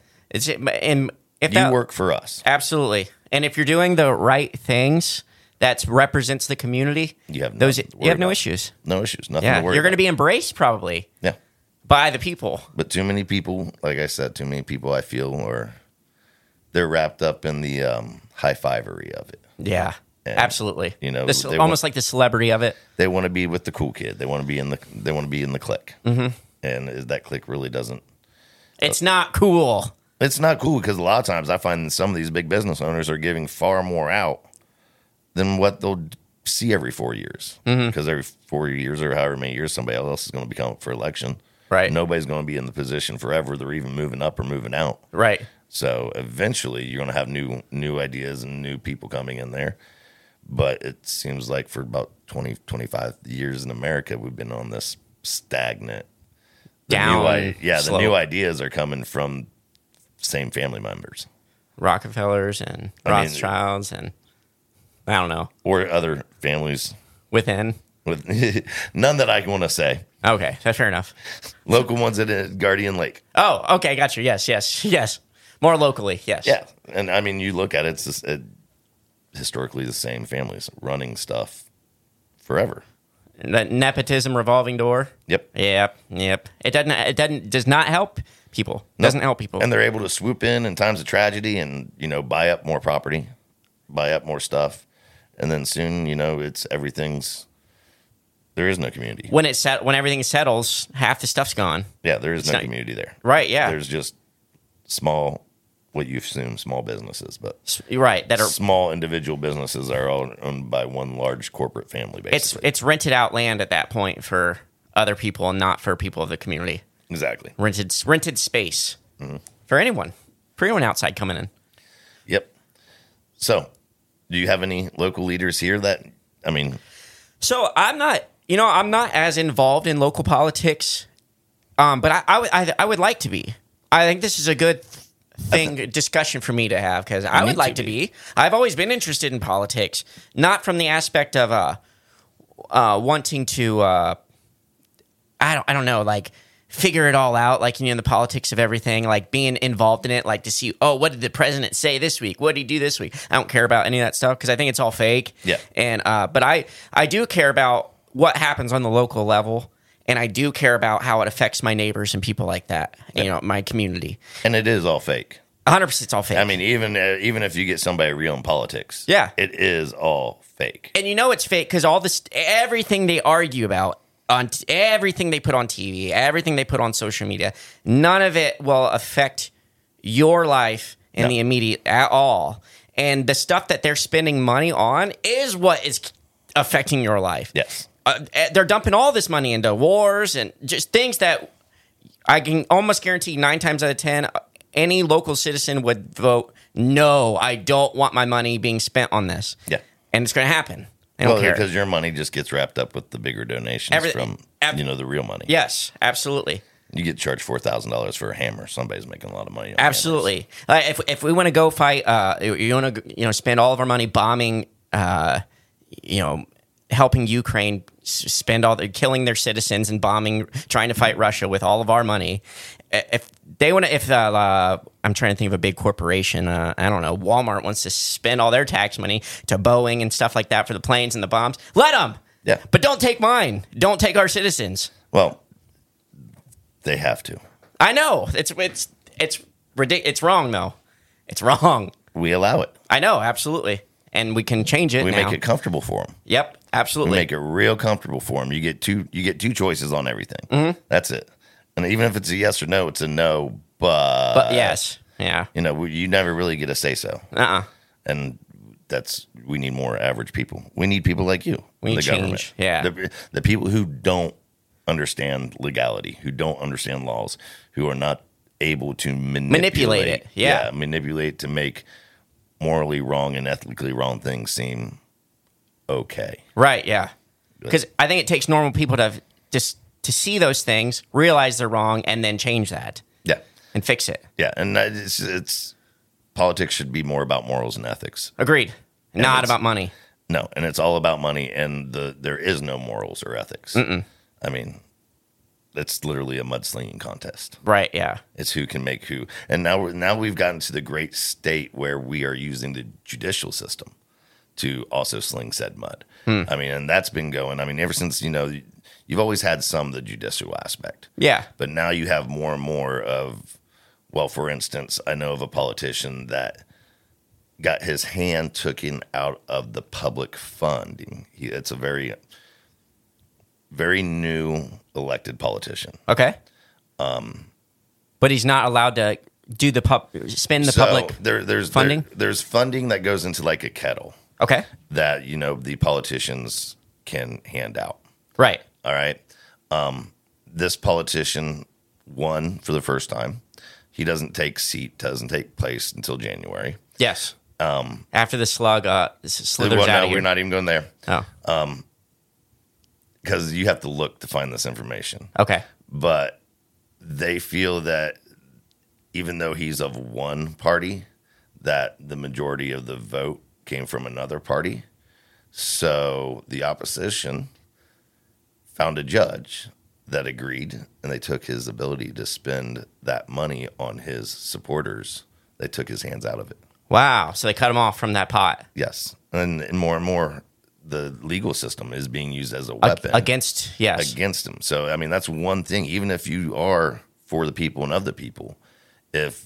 If you work for us. Absolutely. And if you're doing the right things that represents the community, you have no issues. No issues. Nothing to worry You're going to about. be embraced probably. Yeah. By the people. But too many people, like I said, I feel they're wrapped up in the high-fivery of it. Yeah. And, absolutely. They almost like the celebrity of it. They want to be with the cool kid. They want to be in the clique. Mm-hmm. And that clique really doesn't. It's not cool. It's not cool, because a lot of times I find that some of these big business owners are giving far more out than what they'll see every 4 years. Because every 4 years or however many years, somebody else is going to become up for election. Right. Nobody's going to be in the position forever. They're even moving up or moving out. Right. So eventually you're going to have new ideas and new people coming in there. But it seems like for about 20, 25 years in America, we've been on this stagnant. The new ideas are coming from same family members. Rockefellers and Rothschilds and I don't know. Or other families. Within? With none that I want to say. Okay, that's fair enough. Local ones at Guardian Lake. Oh, okay, got you. Yes. More locally, yes. Yeah, and I mean, you look at it, it's just, historically the same families running stuff forever. That nepotism revolving door. Yep. It does not help people. Doesn't help people. And they're able to swoop in times of tragedy and buy up more property, buy up more stuff, and then soon there is no community. When everything settles, half the stuff's gone. Yeah, there is no community there. Right. Yeah. There's just what you assume small businesses, but right, that are small individual businesses are all owned by one large corporate family. Basically, it's rented out land at that point for other people and not for people of the community. Exactly, rented space for anyone outside coming in. Yep. So, do you have any local leaders here that So I'm not as involved in local politics, but I would like to be. I think this is a good discussion for me to have, because I would like to be. I've always been interested in politics, not from the aspect of wanting to I don't know, like figure it all out, like the politics of everything, like being involved in it, like to see, what did the president say this week? What did he do this week? I don't care about any of that stuff, because I think it's all fake. Yeah. And but I do care about what happens on the local level. And I do care about how it affects my neighbors and people like that, my community. And it is all fake. 100% it's all fake. I mean, even if you get somebody real in politics, yeah, it is all fake. And it's fake because everything they argue about, everything they put on TV, everything they put on social media, none of it will affect your life in the immediate at all. and the stuff that they're spending money on is what is affecting your life. Yes. They're dumping all this money into wars and just things that I can almost guarantee 9 times out of 10, any local citizen would vote, no, I don't want my money being spent on this. Yeah. And it's going to happen. They don't care. Because your money just gets wrapped up with the bigger donations from the real money. Yes, absolutely. You get charged $4,000 for a hammer. Somebody's making a lot of money. On Absolutely. If we want to go fight, you want to spend all of our money bombing, helping Ukraine, killing their citizens and bombing, trying to fight Russia with all of our money. If they want to, I'm trying to think of a big corporation. I don't know. Walmart wants to spend all their tax money to Boeing and stuff like that for the planes and the bombs. Let them. Yeah. But don't take mine. Don't take our citizens. Well, they have to. I know. It's ridiculous. It's wrong though. It's wrong. We allow it. I know. Absolutely. And we can change it. We now. make it comfortable for them. Yep. Absolutely. We make it real comfortable for them. You get two choices on everything. Mm-hmm. That's it. And even if it's a yes or no, it's a no. But yes. Yeah. You never really get a say so. And we need more average people. We need people like you. We need change. Yeah. The people who don't understand legality, who don't understand laws, who are not able to manipulate it. Yeah. Manipulate to make morally wrong and ethically wrong things seem okay. Right. Yeah. Because I think it takes normal people to see those things, realize they're wrong, and then change that. Yeah. And fix it. Yeah. And it's politics should be more about morals and ethics. Agreed. And not about money. No, and it's all about money, and there is no morals or ethics. Mm-mm. I mean, it's literally a mudslinging contest. Right, yeah. It's who can make who. And now we've gotten to the great state where we are using the judicial system to also sling said mud. I mean, and that's been going, ever since, you've always had some of the judicial aspect. Yeah. But now you have more and more of, well, for instance, I know of a politician that got his hand taken out of the public funding. It's a very, very new elected politician. Okay. But he's not allowed to do spend the public funding? There's funding that goes into like a kettle. Okay. That, the politicians can hand out. Right. All right. This politician won for the first time. He doesn't take place until January. Yes. After the slug slithers out of here. We're not even going there. Oh. Because you have to look to find this information. Okay. But they feel that even though he's of one party, that the majority of the vote came from another party. So the opposition found a judge that agreed, and they took his ability to spend that money on his supporters. They took his hands out of it. Wow. So they cut him off from that pot. Yes. And more, the legal system is being used as a weapon. Against him. So, that's one thing. Even if you are for the people and of the people, if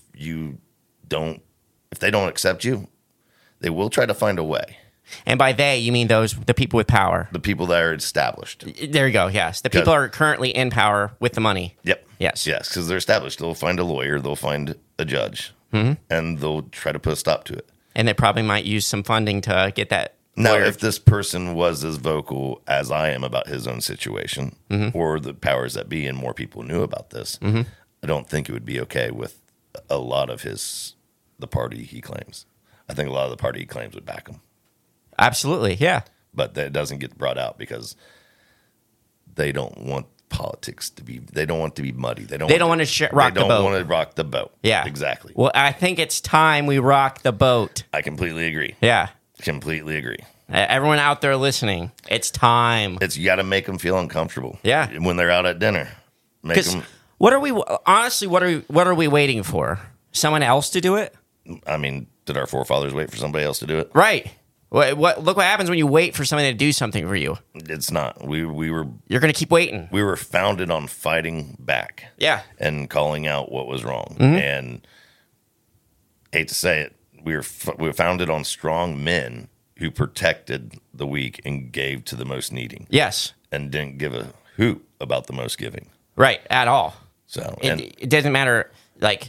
they don't accept you, they will try to find a way. And by they, you mean the people with power. The people that are established. There you go, yes. The people are currently in power with the money. Yep. Yes. Yes, because they're established. They'll find a lawyer, they'll find a judge, and they'll try to put a stop to it. And they probably might use some funding to get that Now, lawyer. if this person was as vocal as I am about his own situation, or the powers that be and more people knew about this, I don't think it would be okay with a lot of the party he claims. I think a lot of the party he claims would back him. Absolutely, yeah. But that doesn't get brought out because they don't want politics to be. They don't want to be muddy. They don't want to rock the boat. They don't want to rock the boat. Yeah, exactly. Well, I think it's time we rock the boat. I completely agree. Yeah, completely agree. Everyone out there listening, it's time. You got to make them feel uncomfortable. Yeah, when they're out at dinner, make them. What are we waiting for? Someone else to do it? Did our forefathers wait for somebody else to do it? Right. Look what happens when you wait for somebody to do something for you. It's not. We were. You're going to keep waiting. We were founded on fighting back. Yeah. And calling out what was wrong. And hate to say it, we were founded on strong men who protected the weak and gave to the most needing. Yes. And didn't give a hoot about the most giving. Right. At all. So it doesn't matter. Like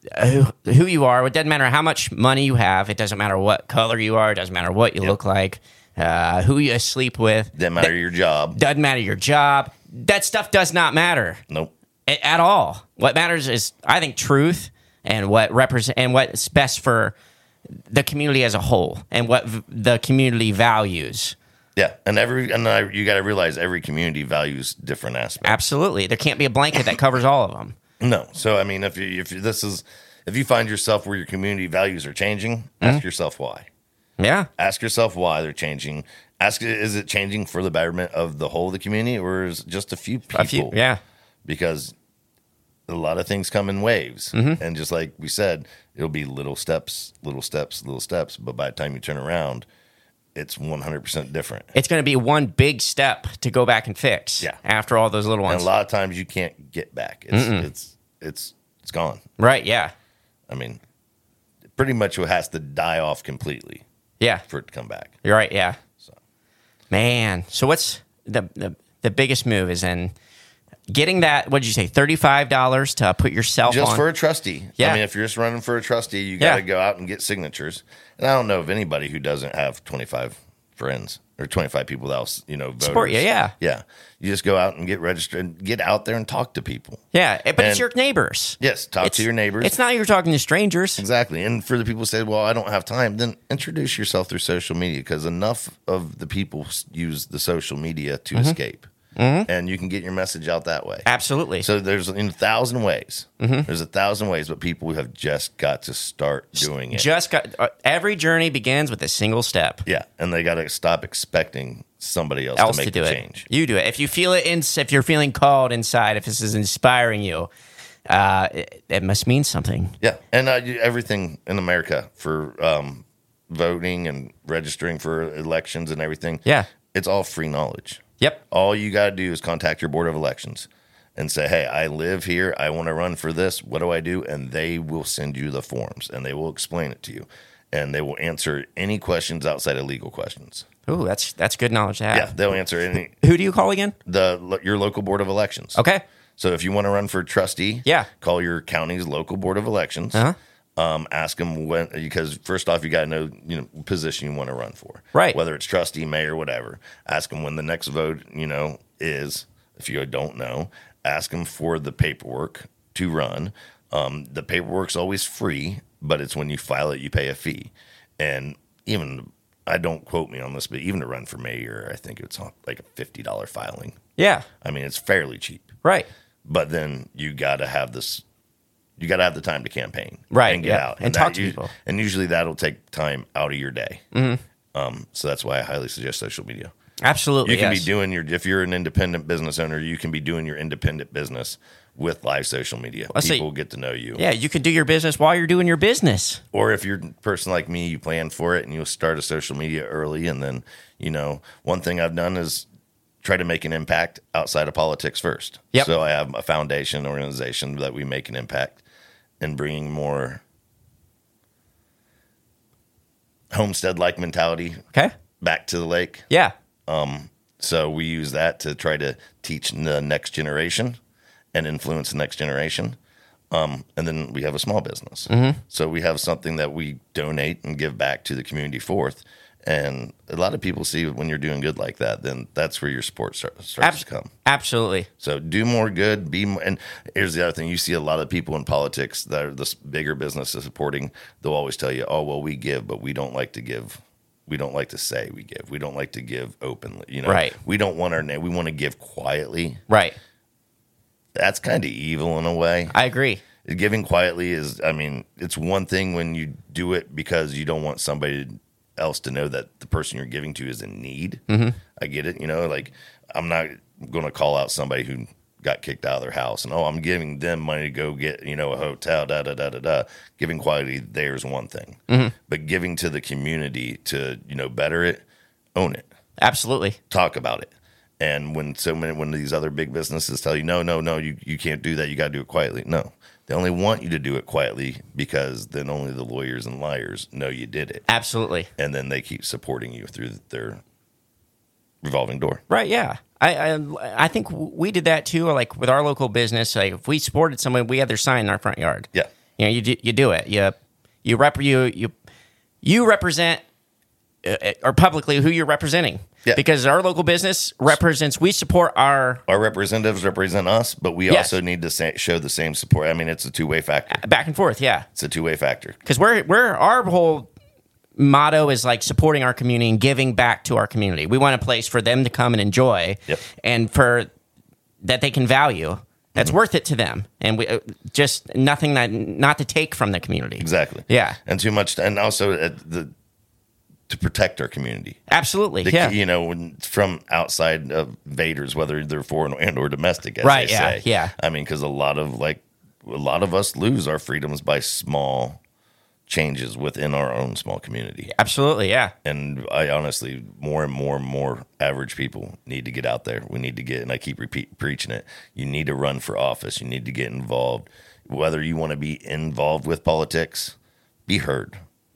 who you are. It doesn't matter how much money you have. It doesn't matter what color you are. It doesn't matter what you look like, who you sleep with. Doesn't matter your job. Doesn't matter your job. That stuff does not matter. Nope. At all. What matters is, I think, truth and what's best for the community as a whole and what the community values. Yeah, and you got to realize every community values different aspects. Absolutely, there can't be a blanket that covers all of them. No, so I mean, if you find yourself where your community values are changing, ask yourself why. Yeah, ask yourself why they're changing. Is it changing for the betterment of the whole of the community, or is it just a few people? Yeah, because a lot of things come in waves, and just like we said, it'll be little steps. But by the time you turn around, it's 100% different. It's going to be one big step to go back and fix. Yeah. After all those little ones, and a lot of times you can't get back. It's gone. Right. Yeah. I mean, pretty much it has to die off completely. Yeah. For it to come back. You're right. Yeah. So, man. So what's the biggest move is in getting that? What did you say? $35 to put yourself just on for a trustee. Yeah. I mean, if you're just running for a trustee, you got to go out and get signatures. And I don't know of anybody who doesn't have 25 friends or 25 people that voters. Support you. Yeah. Yeah. You just go out and get registered and get out there and talk to people. Yeah, but it's your neighbors. Yes, talk to your neighbors. It's not you're talking to strangers. Exactly. And for the people who say, well, I don't have time, then introduce yourself through social media, because enough of the people use the social media to escape. And you can get your message out that way. Absolutely. So there's 1,000 ways. There's 1,000 ways, but people have just got to start doing it. Every journey begins with a single step. Yeah, and they got to stop expecting somebody else to make the change. You do it. If you feel it, if you're feeling called inside, if this is inspiring you, it must mean something. Yeah, and everything in America for voting and registering for elections and everything. Yeah, it's all free knowledge. Yep. All you got to do is contact your board of elections and say, hey, I live here. I want to run for this. What do I do? And they will send you the forms and they will explain it to you. And they will answer any questions outside of legal questions. Ooh, that's good knowledge to have. Yeah, they'll answer any. Who do you call again? Your local board of elections. Okay. So if you want to run for trustee, call your county's local board of elections. Ask them when, because first off, you got to know, position you want to run for. Right. Whether it's trustee, mayor, whatever. Ask them when the next vote, is. If you don't know, ask them for the paperwork to run. The paperwork's always free, but it's when you file it, you pay a fee. And even, I don't quote me on this, but even to run for mayor, I think it's like a $50 filing. Yeah. I mean, it's fairly cheap. Right. But then you got to have this. You got to have the time to campaign, right? And get out and talk to people. And usually that'll take time out of your day. So that's why I highly suggest social media. Absolutely, you can be doing if you're an independent business owner, you can be doing your independent business with live social media. People get to know you. Yeah, you can do your business while you're doing your business. Or if you're a person like me, you plan for it and you'll start a social media early. And then, one thing I've done is try to make an impact outside of politics first. Yep. So I have a foundation organization that we make an impact in bringing more homestead-like mentality back to the lake. Yeah. So we use that to try to teach the next generation and influence the next generation. And then we have a small business. So we have something that we donate and give back to the community fourth. And a lot of people see when you're doing good like that, then that's where your support starts to come. Absolutely. So do more good, be more. And here's the other thing. You see a lot of people in politics that are the bigger businesses supporting, they'll always tell you, oh, well, we give, but we don't like to give. We don't like to say we give. We don't like to give openly. Right. We don't want our name. We want to give quietly. Right. That's kind of evil in a way. I agree. Giving quietly is, it's one thing when you do it because you don't want somebody else to know that the person you're giving to is in need. I get it. I'm not going to call out somebody who got kicked out of their house and, I'm giving them money to go get, a hotel, Giving quietly there is one thing. But giving to the community to, better it, own it. Absolutely. Talk about it. And when these other big businesses tell you, no, you can't do that, you got to do it quietly. No. They only want you to do it quietly because then only the lawyers and liars know you did it. Absolutely. And then they keep supporting you through their revolving door. Right, yeah. I think we did that too, like with our local business. Like if we supported somebody, we had their sign in our front yard. Yeah. You know, you do it. You represent or publicly who you're representing. Yeah. Because our local business represents, we support our representatives represent us, but we also need to show the same support. I mean, it's a two-way factor. Back and forth, yeah. It's a two-way factor. Because we're our whole motto is like supporting our community and giving back to our community. We want a place for them to come and enjoy, and for that they can value. That's worth it to them, and we just nothing not to take from the community. Exactly. Yeah, and too much, and also to protect our community. Absolutely. You know, from outside invaders, whether they're foreign and or domestic, as right? They say. Yeah. I mean, because a lot of us lose our freedoms by small changes within our own small community. Absolutely. Yeah. And I honestly, more and more average people need to get out there. We need to get, and I keep preaching it. You need to run for office. You need to get involved. Whether you want to be involved with politics, be heard.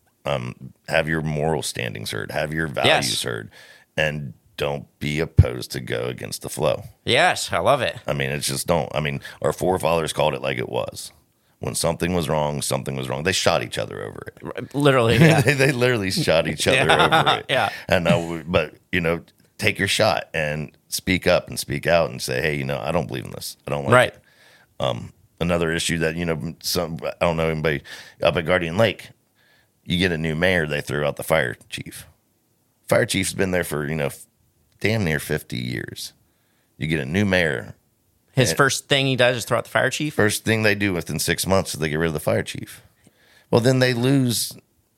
Have your moral standings heard. Have your values heard. And don't be opposed to go against the flow. Yes, I love it. I mean, it's just don't. I mean, our forefathers called it like it was. When something was wrong, something was wrong. They shot each other over it. Literally, yeah. they literally shot each other over it. Yeah. And but you know, take your shot and speak up and speak out and say, hey, you know, I don't believe in this. I don't like it. Another issue that, you know, I don't know anybody up at Guardian Lake. You get a new mayor, they throw out the fire chief. Fire chief's been there for, you know, damn near 50 years. You get a new mayor. His first thing he does is throw out the fire chief? First thing they do within 6 months is they get rid of the fire chief. Well, then they lose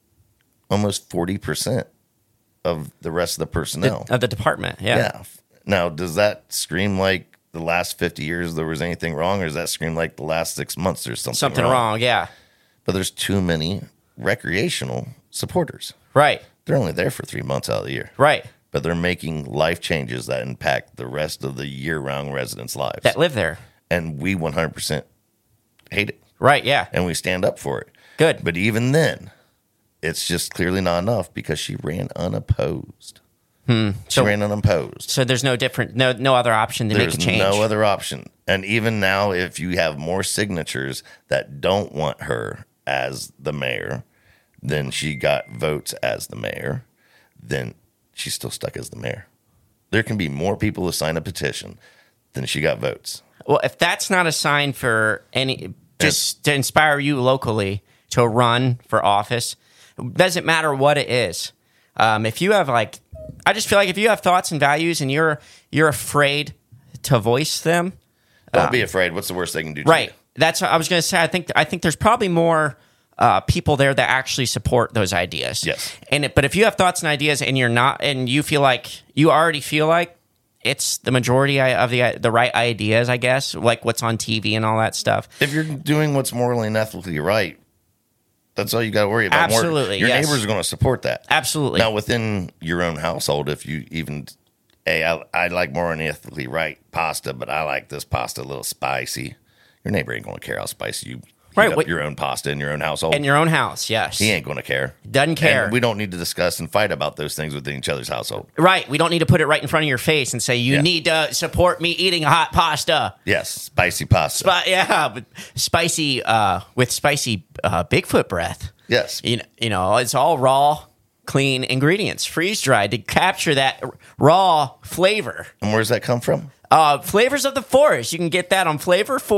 almost 40% of the rest of the personnel. Of the department, yeah. Now, does that scream like the last 50 years there was anything wrong, or does that scream like the last 6 months there's something wrong? Yeah. But there's too many recreational supporters. Right. They're only there for 3 months out of the year. Right. But they're making life changes that impact the rest of the year-round residents' lives. That live there. And we 100% hate it. Right, yeah. And we stand up for it. Good. But even then, it's just clearly not enough because she ran unopposed. She ran unopposed. So there's no other option to make a change. There's no other option. And even now, if you have more signatures that don't want her as the mayor, then she got votes as the mayor, then she's still stuck as the mayor. There can be more people to sign a petition than she got votes. Well, if that's not a sign for just to inspire you locally to run for office, doesn't matter what it is. If you have I just feel like if you have thoughts and values and you're afraid to voice them, don't be afraid. What's the worst they can do to right. you? That's what I was going to say. I think there's probably more people there that actually support those ideas. Yes. But if you have thoughts and ideas and you're not, and you already feel like it's the majority of the right ideas, I guess, like what's on TV and all that stuff. If you're doing what's morally and ethically right, that's all you got to worry about. Absolutely. Your neighbors are going to support that. Absolutely. Now, within your own household, if you even, hey, I like morally and ethically right pasta, but I like this pasta a little spicy. Your neighbor ain't going to care how spicy you heat up your own pasta in your own household. In your own house, yes. He ain't going to care. Doesn't care. And we don't need to discuss and fight about those things within each other's household. Right. We don't need to put it right in front of your face and say, you need to support me eating hot pasta. Yes, spicy pasta. With spicy Bigfoot breath. Yes. You know, it's all raw, clean ingredients, freeze-dried to capture that raw flavor. And where's that come from? Flavors of the Forest. You can get that on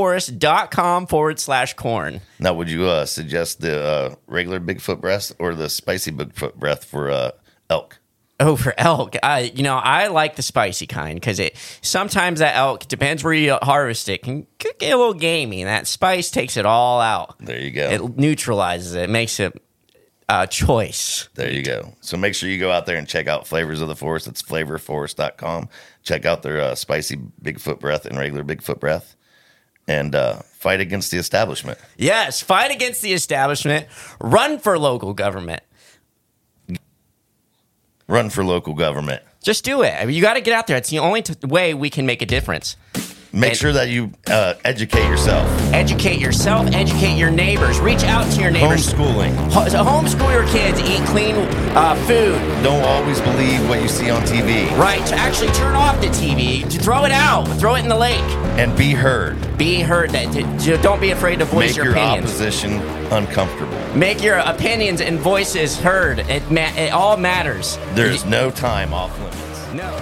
flavorforest.com/corn. Now, would you suggest the regular Bigfoot breath or the spicy Bigfoot breath for elk? Oh, for elk, I like the spicy kind because sometimes that elk, depends where you harvest it, can get a little gamey. And that spice takes it all out. There you go. It neutralizes it. It makes it choice. There you go. So make sure you go out there and check out Flavors of the Forest. It's flavorforest.com. Check out their spicy Bigfoot breath and regular Bigfoot breath. And fight against the establishment. Yes, fight against the establishment. Run for local government. Run for local government. Just do it. I mean, you got to get out there. It's the only way we can make a difference. Make sure that you educate yourself. Educate yourself, educate your neighbors. Reach out to your neighbors. Homeschooling. Homeschool your kids, eat clean food. Don't always believe what you see on TV. Right, to actually turn off the TV, to throw it out, throw it in the lake. And be heard. Be heard. Don't be afraid to voice your opinions. Make your opposition uncomfortable. Make your opinions and voices heard. It all matters. There's no time off limits. No.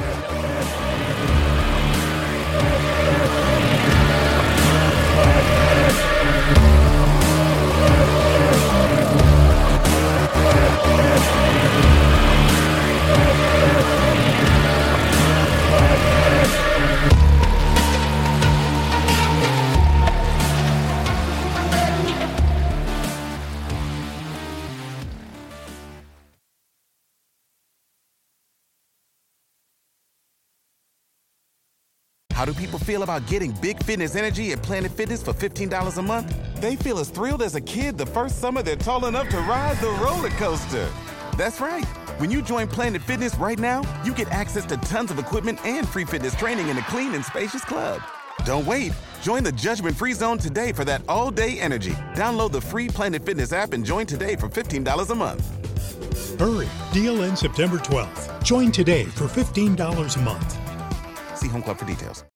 How do people feel about getting big fitness energy at Planet Fitness for $15 a month? They feel as thrilled as a kid the first summer they're tall enough to ride the roller coaster. That's right. When you join Planet Fitness right now, you get access to tons of equipment and free fitness training in a clean and spacious club. Don't wait. Join the judgment-free zone today for that all-day energy. Download the free Planet Fitness app and join today for $15 a month. Hurry, deal ends September 12th. Join today for $15 a month. See Home Club for details.